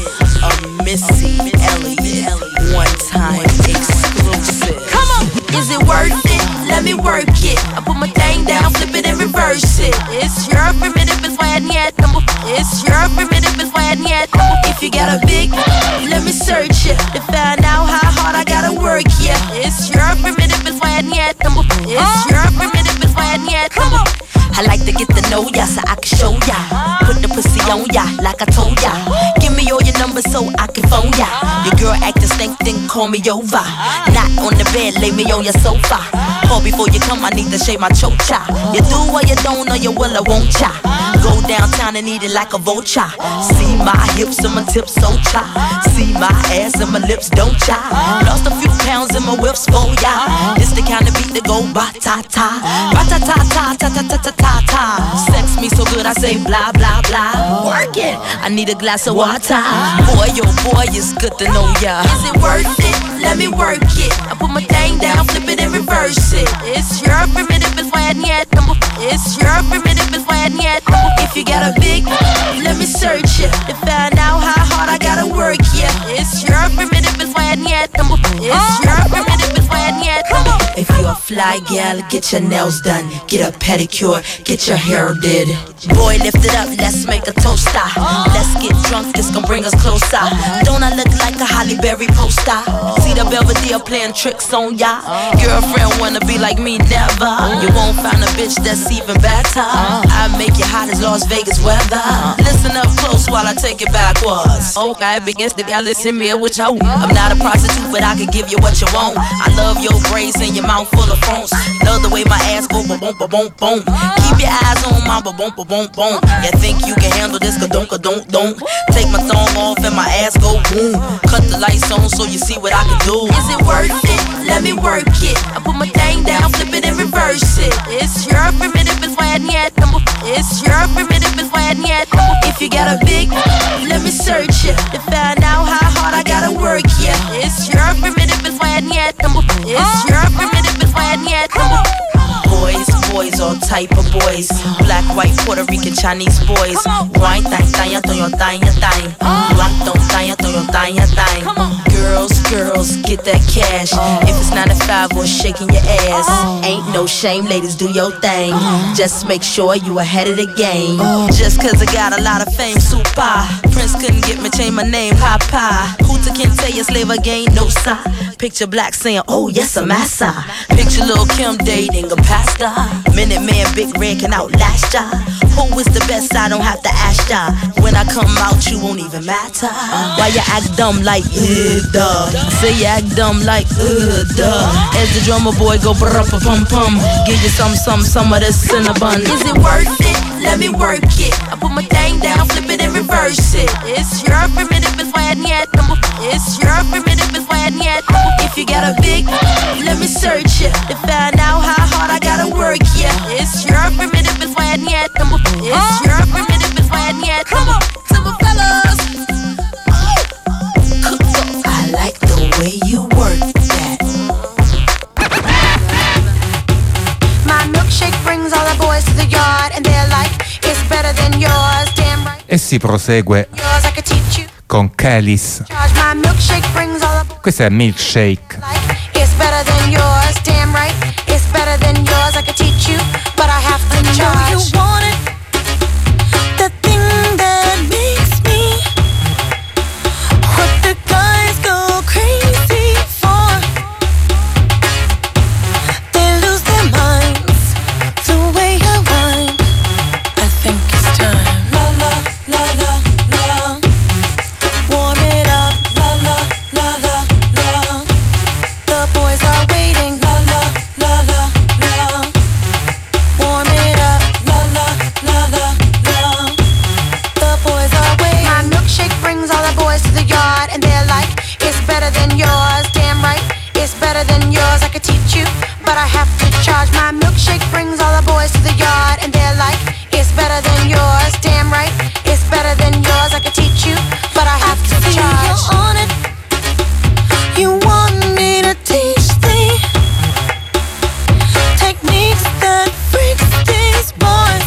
a Missy Elliott one-time exclusive. Come on, is it worth it? Let me work it. I put my thing down, flip it and reverse it. It's your primitive, it's why I need number. It's your primitive, it's why I need number. If you got a big, let me search it to find out how hard I gotta work. Yeah, it's your primitive, it's why I need number. It's your primitive, it's why I need number. I like to get to know ya so I can show ya. Put the pussy on ya like I told ya. Give me all your numbers so I can phone ya. Your girl acting stink, then call me over. Not on the bed, lay me on your sofa. Call before you come, I need to shave my chocha. You do or you don't, or you will or won't ya. Go downtown and eat it like a vulture. See my hips and my tips so cha. See my ass and my lips don't cha. Lost a few pounds in my whips for ya. This the kind of beat that go ba-ta-ta. Ba-ta-ta-ta-ta-ta-ta-ta-ta. Sex me so good I say blah blah blah. Work it, I need a glass of water. Boy, oh boy, it's good to know ya. Is it worth it? Let me work it. I put my thing down, flip it and reverse it. It's your primitive, it's why I need number. It's your primitive, it's why I need number. If you got a big, let me search it to find out how hard I gotta work. Yeah, it's your primitive, it's why I need number. It's your primitive, it's why I need number. If you a fly gal, get your nails done, get a pedicure, get your hair did. Boy, lift it up, let's make a toaster. Let's get drunk, this gon' bring us closer. Don't I look like a Halle Berry poster? See the Belvedere playing tricks on ya. Girlfriend wanna be like me, never. You won't find a bitch that's even better. I make you hot as Las Vegas weather. Listen up close while I take it backwards. Okay, begins to listen me what you want. I'm not a prostitute, but I can give you what you want. I love your braids and your mouth full of phones. Love the way my ass go boom boom boom boom. Keep your eyes on my boom boom boom boom. You think you can handle this? Don't. Take my thong off and my ass go boom. Cut the lights on so you see what I can do. Is it worth it? Let me work it. I put my thing down, flip it and reverse it. It's your primitive, it's why I need number. It's your primitive, it's why I need number. If you got a big, let me search it to find out how hard I gotta work. Yeah, it's your primitive, it's why I need number. It's your primitive, it's why I need number. Boys, all type of boys. Black, white, Puerto Rican, Chinese boys. Wine, thang, Girls, get that cash. If it's 9 to 5 or shaking your ass, ain't no shame, ladies, do your thing. Just make sure you ahead of the game. Just cause I got a lot of fame, super. Prince couldn't get me, change my name, Papa. Hooter can tell you slave again, no sign. Picture Black saying, oh yes, I'm massa. Picture Lil' Kim dating a pastor. Minute Man, Big Red can outlast ya. Who is the best? I don't have to ask ya. When I come out, you won't even matter. Why you act dumb like, duh? Say you act dumb like, duh. As the drummer boy go brr-pum-pum. Give you some of this cinnabon. Is it worth it? let me work it. I put my thing down, flip it and reverse it. It's your primitive, it's why I need them. It's your primitive, it's why I need them. If you got a big, let me search it to find out how hard I gotta work, yeah. It's your primitive, it's why I need them. It's your primitive, it's why I need them. Come on, simple fellas. I like the way you work that. My milkshake brings all the boys to the yard and they're like, it's better than yours, damn right. E si prosegue Yours, I could teach you. con Kelis. Charge my milkshake brings all the Questo è Milkshake. It's better than yours, damn right. It's better than yours, I could teach you, but I have to charge. I know you want it, the thing that makes me what the guys go crazy for. They lose their minds the way I whine. I think it's time. La la la la la. Warm it up. La la la la la. The boys are waiting. La la la la la. Warm it up. La la la la la. The boys are waiting. My milkshake brings all the boys to the yard and they're like, it's better than yours, damn right. It's better than yours, I could teach you, but I have to charge. My milkshake brings all the boys to the yard and they're like, it's better than yours, damn right. It's better than yours, I could teach you, but I have to charge. You're on it. You want me to teach thee techniques that freaks these boys.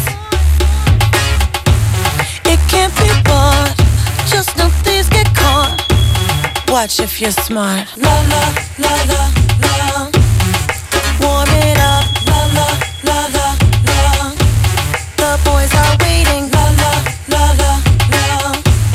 It can't be bought, just no thieves get caught. Watch if you're smart. La la la la la. Warm it up. La la la la la. The boys are waiting. La la la la la.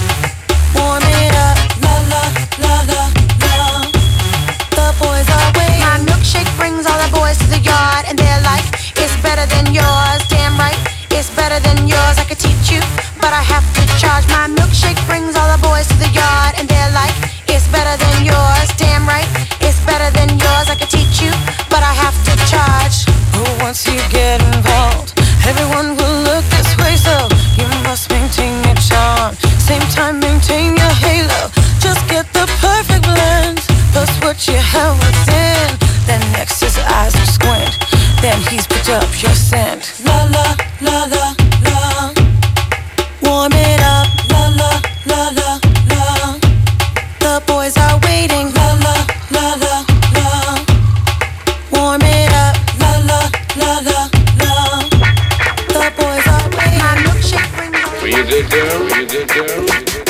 Warm it up. La la la la la. The boys are waiting. My milkshake brings all the boys to the yard and they're like, it's better than yours, damn right. It's better than yours, I could teach you, but I have to charge. My milkshake brings all the boys to the yard and they're like, it's better than yours, damn right. It's better than yours, I could teach you, but I have to charge. Oh, once you get involved, everyone will look this way, so you must maintain your charm. Same time, maintain your halo. Just get the perfect blend, plus what you have within. Then next his eyes will squint, then he's picked up your scent. La la la la la. Warm it up. La la la la la. The boys are waiting. La la la la la. Warm it up. La la la la la. The boys are waiting. My milkshake brings. Were you good girl? Were you good girl?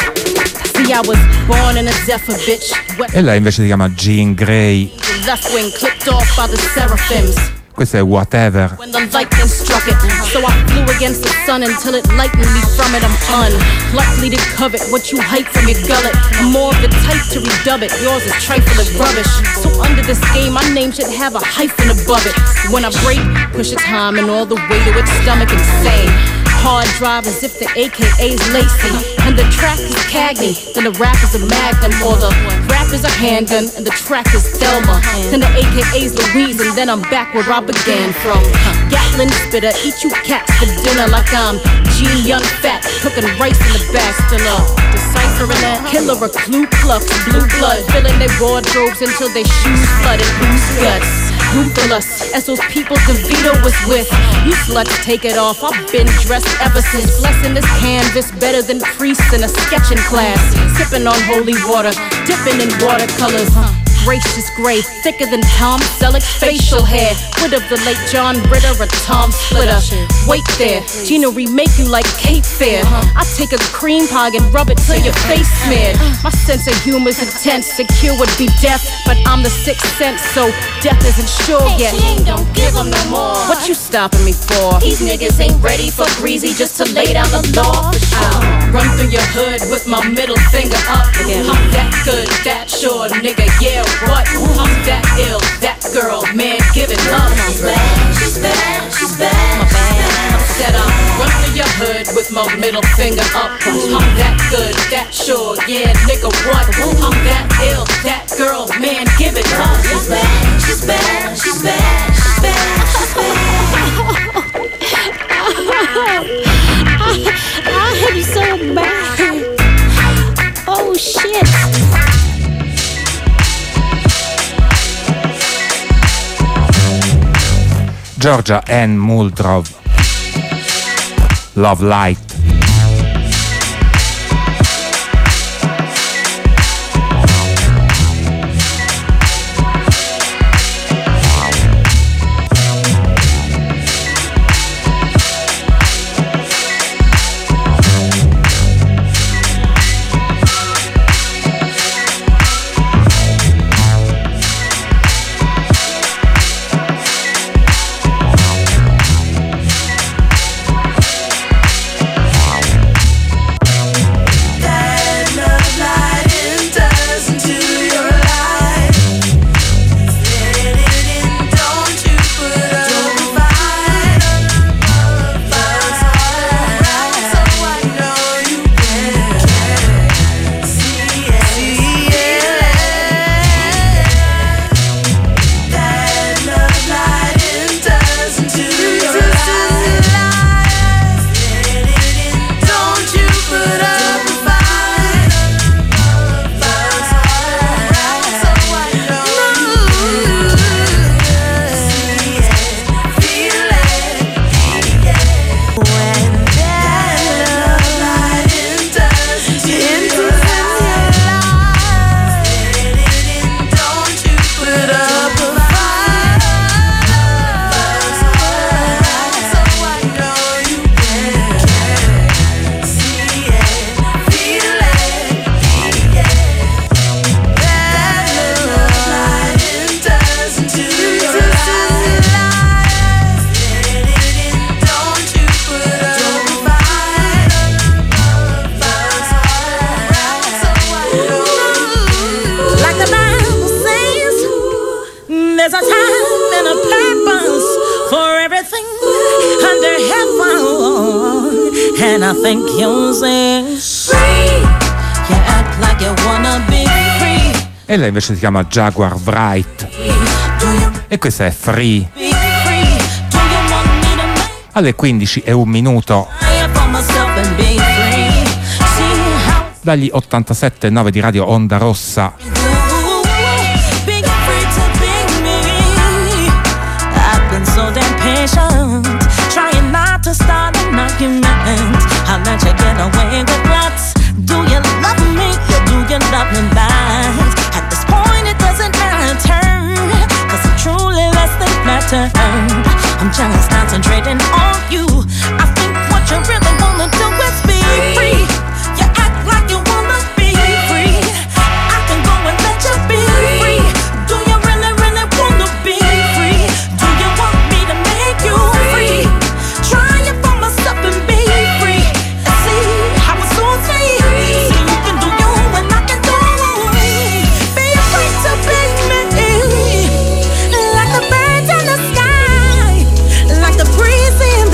See, I was born in a Zephyr, bitch. E lei invece si chiama Jean Grey. Left wing clipped off by the seraphims. Questo è Whatever. When the lightning struck it, so I flew against the sun until it lightened me from it. I'm unlikely to covet what you hype from your gullet. I'm more of the type to redub it. Yours is trifling rubbish. So under this game, my name should have a hyphen above it. When I break, push a time and all the way to its stomach insane. Hard drive as if the AKA's Lacey and the track is Cagney, then the rap is a Magnum, or the rap is a handgun and the track is Thelma, then the AKA's Louise, and then I'm back where I began from. Gatlin spitter, eat you cats for dinner like I'm Gene Young Fat, cooking rice in the back, still deciphering that killer, a Ku Klux, blue blood, filling their wardrobes until their shoes flooded, whose guts? Ruthless, as those people DeVito was with. You sluts take it off, I've been dressed ever since. Blessing this canvas better than priests in a sketching class. Sipping on holy water, dipping in watercolors. Gracious gray, thicker than Tom Selleck's facial hair. Rid of the late John Ritter or Tom Splitter. Wait there, Gina remake you like Cape Fear. I take a cream pie and rub it till your face smeared. My sense of humor's intense, secure would be death, but I'm the sixth sense, so death isn't sure yet. Don't give them no more. What you stopping me for? These niggas ain't ready for greasy just to lay down the law. I'll run through your hood with my middle finger up. I'm that good, that sure, nigga, yeah, what? I'm that ill, that girl, man, give it up. She's bad, she's bad, she's bad. I said I'll run through your hood with my middle finger up. I'm that good, that sure, yeah, nigga, what? I'm that ill, that girl, man, give it up. She's bad, she's bad, she's bad, she's bad, she's bad. Georgia Ann Muldrow, Love Light. And I think you'll say free. You act like you wanna be free. E lei invece si chiama Jaguar Wright. E questa è Free. Alle 15:01 dagli 87.9 di Radio Onda Rossa. I'll let you get away with lots. Do you love me or do you love me back? At this point it doesn't matter, 'cause I'm truly less than flattered. I'm just concentrating on you. I think what you really wanna do is be free. You act like you wanna be free. I can go and let you be free. Do you really, really wanna be free? Do you want me to make you free? Try it for myself and be free. And see how it's so free. See you can do you and I can do me. Be free to be me. Like the birds in the sky, like the breeze in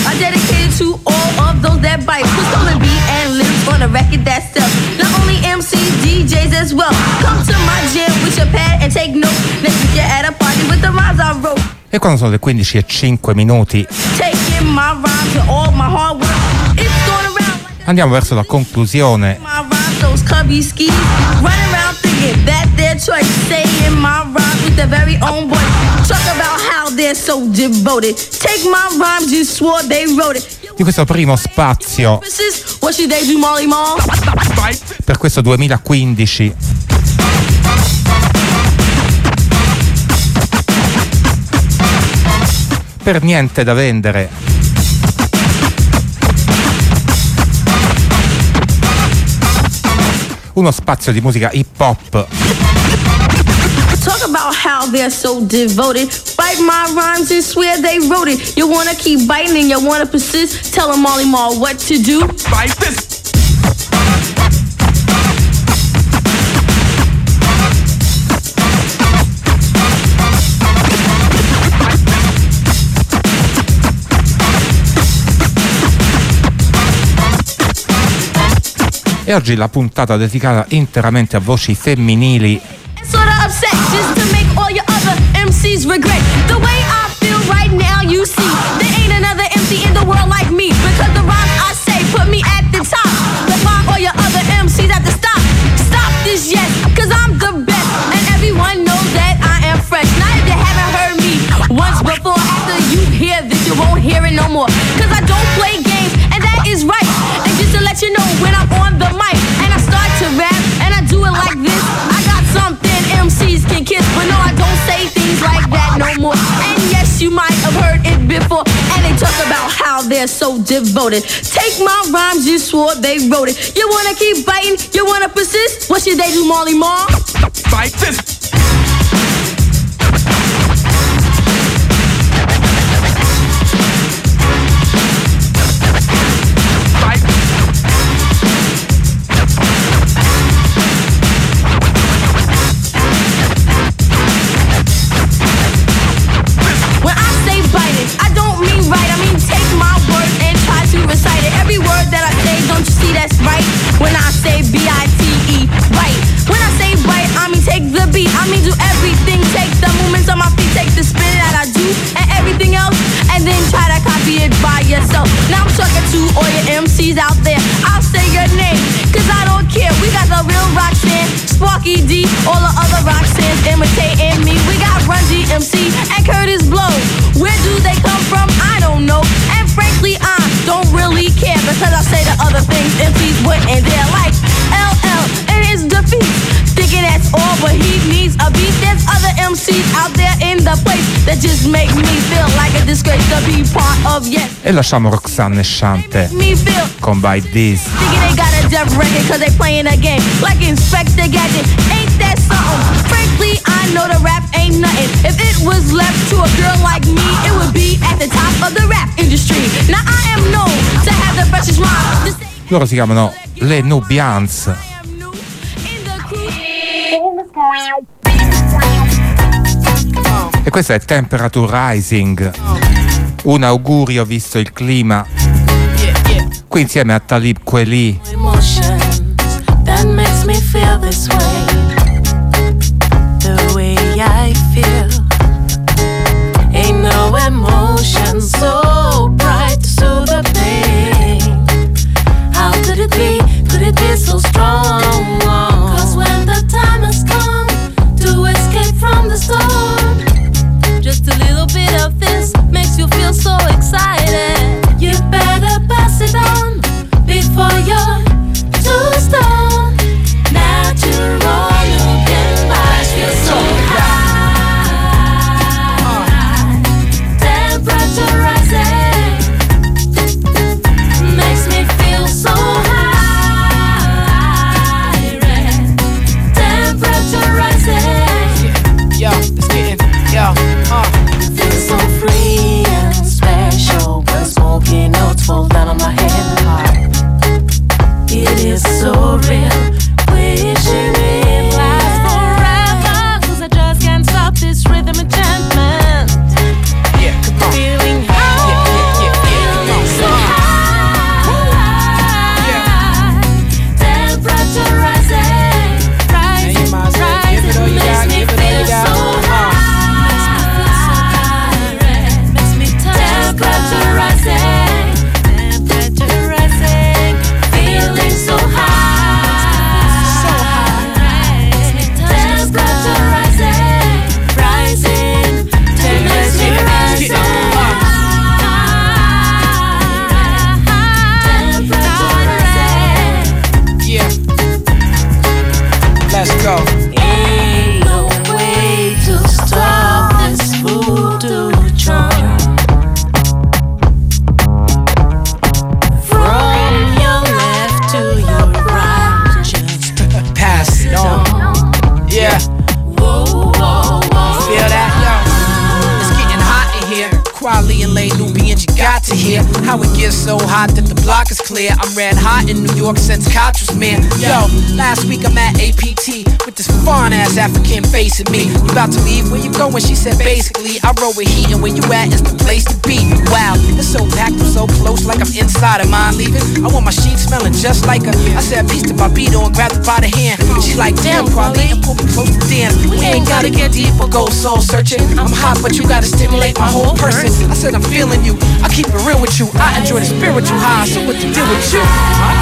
I dedicate it to all of those that bite. Put soul and beat and live on a record that sells. Not only MCs, DJs as well. Come to my jam with your pad and take notes. Next week you're at a party with the rhymes I wrote. E quando sono le 15:05, Taking my rhymes and all my hard work. It's going around like andiamo verso la conclusione. my rhymes, those cubby skis. Running around thinking that their choice. Saying my rhymes with their very own voice. Talk about how they're so devoted. Take my rhymes, you swore they wrote it. Di questo primo spazio What should they do, Molly Mall? per questo 2015. Per niente da vendere. Uno spazio di musica hip hop. Talk about how they're so devoted. Bite my rhymes and swear they wrote it. You wanna keep biting and you wanna persist. Tell them Molly Mall what to do. Bite this. E oggi la puntata dedicata interamente a voci femminili. Sort of upset just to make all your other MCs regret the way I feel right now. You see, there ain't another MC in the world like me because the rhymes I say put me at the top. But why all your other MCs have to stop? Stop this yes, cause I'm the best and everyone knows that I am fresh. Now if you haven't heard me once before, after you hear this you won't hear it no more. Cause I don't play games and that is right. And just to let you know when I'm on the mic and I start to rap and I do it like this, I got something MCs can kiss, but no, I don't say things like that no more. And yes, you might have heard it before. And they talk about how they're so devoted. Take my rhymes, you swore they wrote it. You wanna keep biting, you wanna persist. What should they do, Molly Mall? Fight this. That's right. When I say B-I-T-E, right. When I say right, I mean take the beat. I mean do everything. Take the movements on my feet, take the spin that I do, and everything else, and then try to copy it by yourself. Now I'm talking to all your MCs out there. I'll say your name, cause I don't care. We got the real Roxanne, Sparky D, all the other Roxannes imitating me. We got Run DMC and Curtis Blow. Where do they come from? I don't know. And frankly, I don't really care because I say the other things MCs wouldn't dare, like LL and his defeat. Thinking that's all, but he needs a beat. There's other MCs out there in the place that just make me feel like a disgrace to be part of. Yes. E lasciamo Roxanne e Shante con Bite This. Thinking they got a deaf record cause they playing a game like Inspector Gadget. Ain't that something? Frankly, I know the rap ain't nothing. If it was left to a girl like me, it would be at the top of the rap industry. Now I am known to have the freshest rhyme. Loro si chiamano le Nubians. E questa è Temperature Rising. Un augurio visto il clima. Qui insieme a Talib Kweli. That makes me feel this way. The way I feel. Ain't no emotion so bright to soothe the pain. How could it be? Could it be so strong? 'Cause when the time has come to escape from the storm, just a little bit of this makes you feel so excited. You better pass it on before you're too stoned. Natural. it gets so hot that the block is clear. I'm red hot in New York since Koch was man. Yo, last week I'm at APT with this fun ass African facing me. You about to leave? Where you going? She said basically I roll with heat and where you at is the place to be. Wow, it's so packed, I'm so close like I'm inside of mine leaving. I want my sheets smelling just like her. I said peace to Bobito and grabbed her by the hand. She's like damn Quali and pull me close to dance. We ain't gotta get deep or go soul searching. I'm hot but you gotta stimulate my whole person. I said I'm feeling you, I keep it real with you. I enjoy the spiritual high, so what to do with you?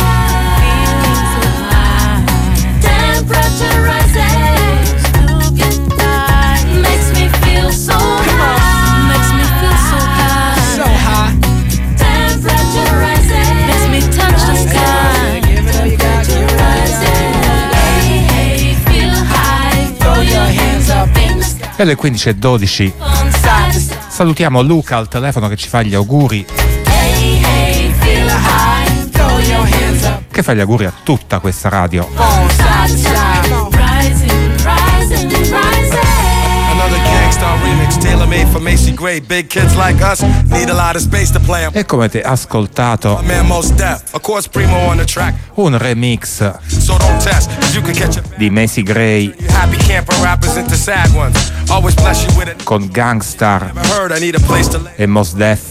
Temperature rises, makes me feel so high. Makes me feel so high. So high. Temperature rises, makes me touch the sky. Give it all you got, give it all you got. Hey, hey, feel high. Throw your hands up in the sky. E alle 15:12 salutiamo Luca al telefono che ci fa gli auguri, che fa gli auguri a tutta questa radio. E come avete ascoltato, un remix di Macy Gray con Gangstar e Mos Def.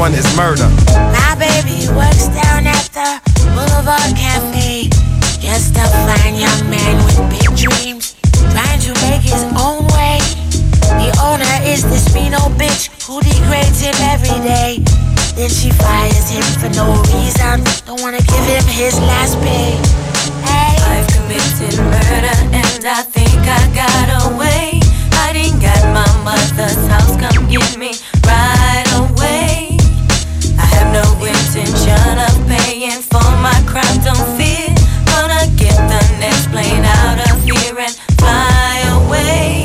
My baby works down at the Boulevard Cafe, just a fine young man with big dreams, trying to make his own way. The owner is this mean old bitch who degrades him every day. Then she fires him for no reason, don't wanna give him his last pay. Hey. I've committed murder and I think I got away. Hiding at my mother's house, come get me right away. I have no intention of paying for my crime, don't fear. Gonna get the next plane out of here and fly away.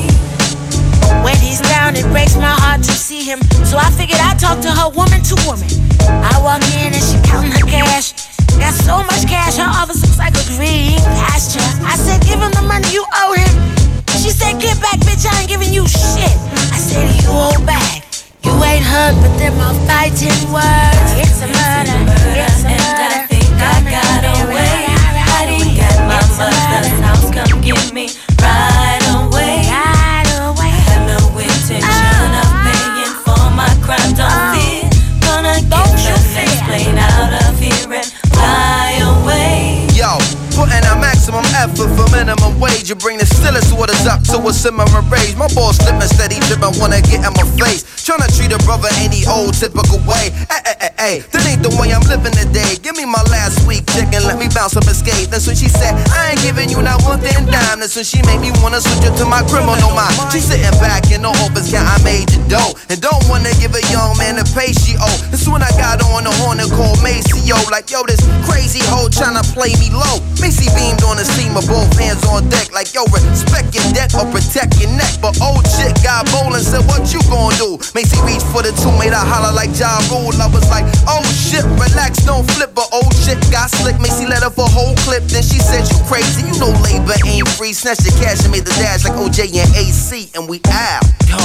When he's down, it breaks my heart to see him, so I figured I'd talk to her woman to woman. I walk in and she counting her cash. Got so much cash, her office looks like a green pasture. I said, give him the money you owe him. She said, get back, bitch, I ain't giving you shit. I said, you hold back. You ain't heard, but they're my fighting words. It's a murder, it's a murder. And I think I got away. Hiding at my mother's house, come get me right away. I have no intention of paying for my crime, don't fear. Gonna get the next plane out of here and fly away. Yo, putting out maximum effort for minimum wage. You bring the stillest waters up to a simmering rage. My boss slipping steady dripping, wanna get in my face. Tryna treat a brother any old typical way. Hey, that ain't the way I'm living today. Give me my last week check and let me bounce up and skate. That's when she said, I ain't giving you not one thing dime. That's when she made me wanna switch it to my criminal mind. She sitting back in the office, yeah, I made the dough. And don't wanna give a young man the pay she owe. That's when I got on the horn and called Macy, yo. Like, yo, this crazy hoe tryna play me low. Macy beamed on the scene with both hands on deck. Like, yo, respect your deck or protect your neck. But old chick got bold and said, what you gon' do? Macy reached for the two, made her holler like Ja Rule. I was like, oh shit, relax, don't flip. But old chick got slick, Macy let her for a whole clip. Then she said, you crazy, you know labor ain't free. Snatched the cash and made the dash like OJ and AC. And we out. Yo,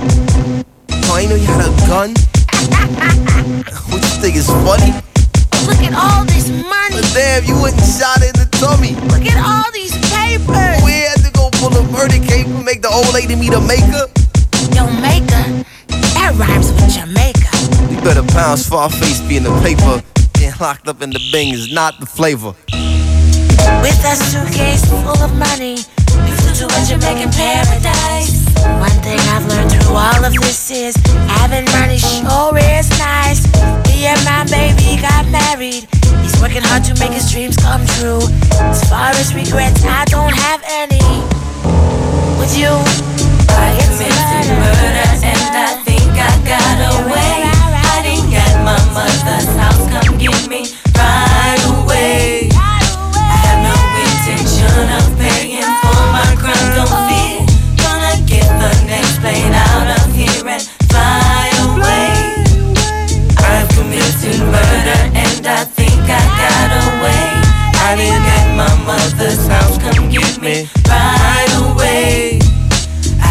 I ain't know you had a gun. What you think is funny? Look at all this money. But damn, you wouldn't shot in the tummy. Look at all these papers. We had to go pull a murder cape and make the old lady meet a maker. Jamaica? That rhymes with Jamaica. You better pound Scarface be in the paper. Getting locked up in the Bing is not the flavor. With a suitcase full of money, we flew to a Jamaican paradise. One thing I've learned through all of this is having money sure is nice. Me and my baby got married. He's working hard to make his dreams come true. As far as regrets, I don't have any. With you, I committed murder and I think I got away. Hiding at my mother's house, come get me right away. I have no intention of paying for my crime, don't fear. Gonna get the next plane out of here and fly away. I've committed murder and I think I got away. Hiding at my mother's house, come get me right away. I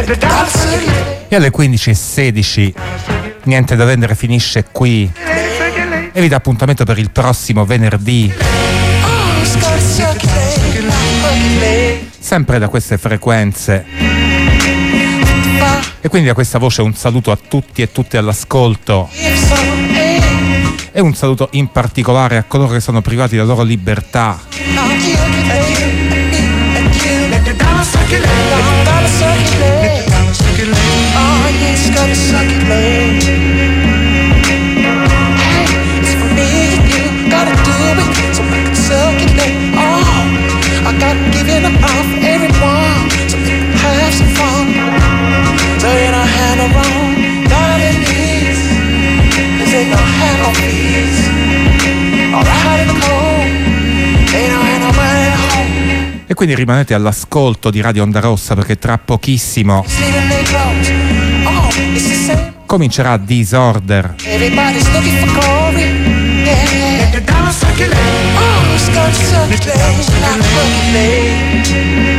E alle 15:16 Niente da vendere finisce qui e vi dà appuntamento per il prossimo venerdì, sempre da queste frequenze. E quindi da questa voce un saluto a tutti e tutte all'ascolto e un saluto in particolare a coloro che sono privati della loro libertà. E quindi rimanete all'ascolto di Radio Onda Rossa, perché tra pochissimo comincerà Disorder. Oh,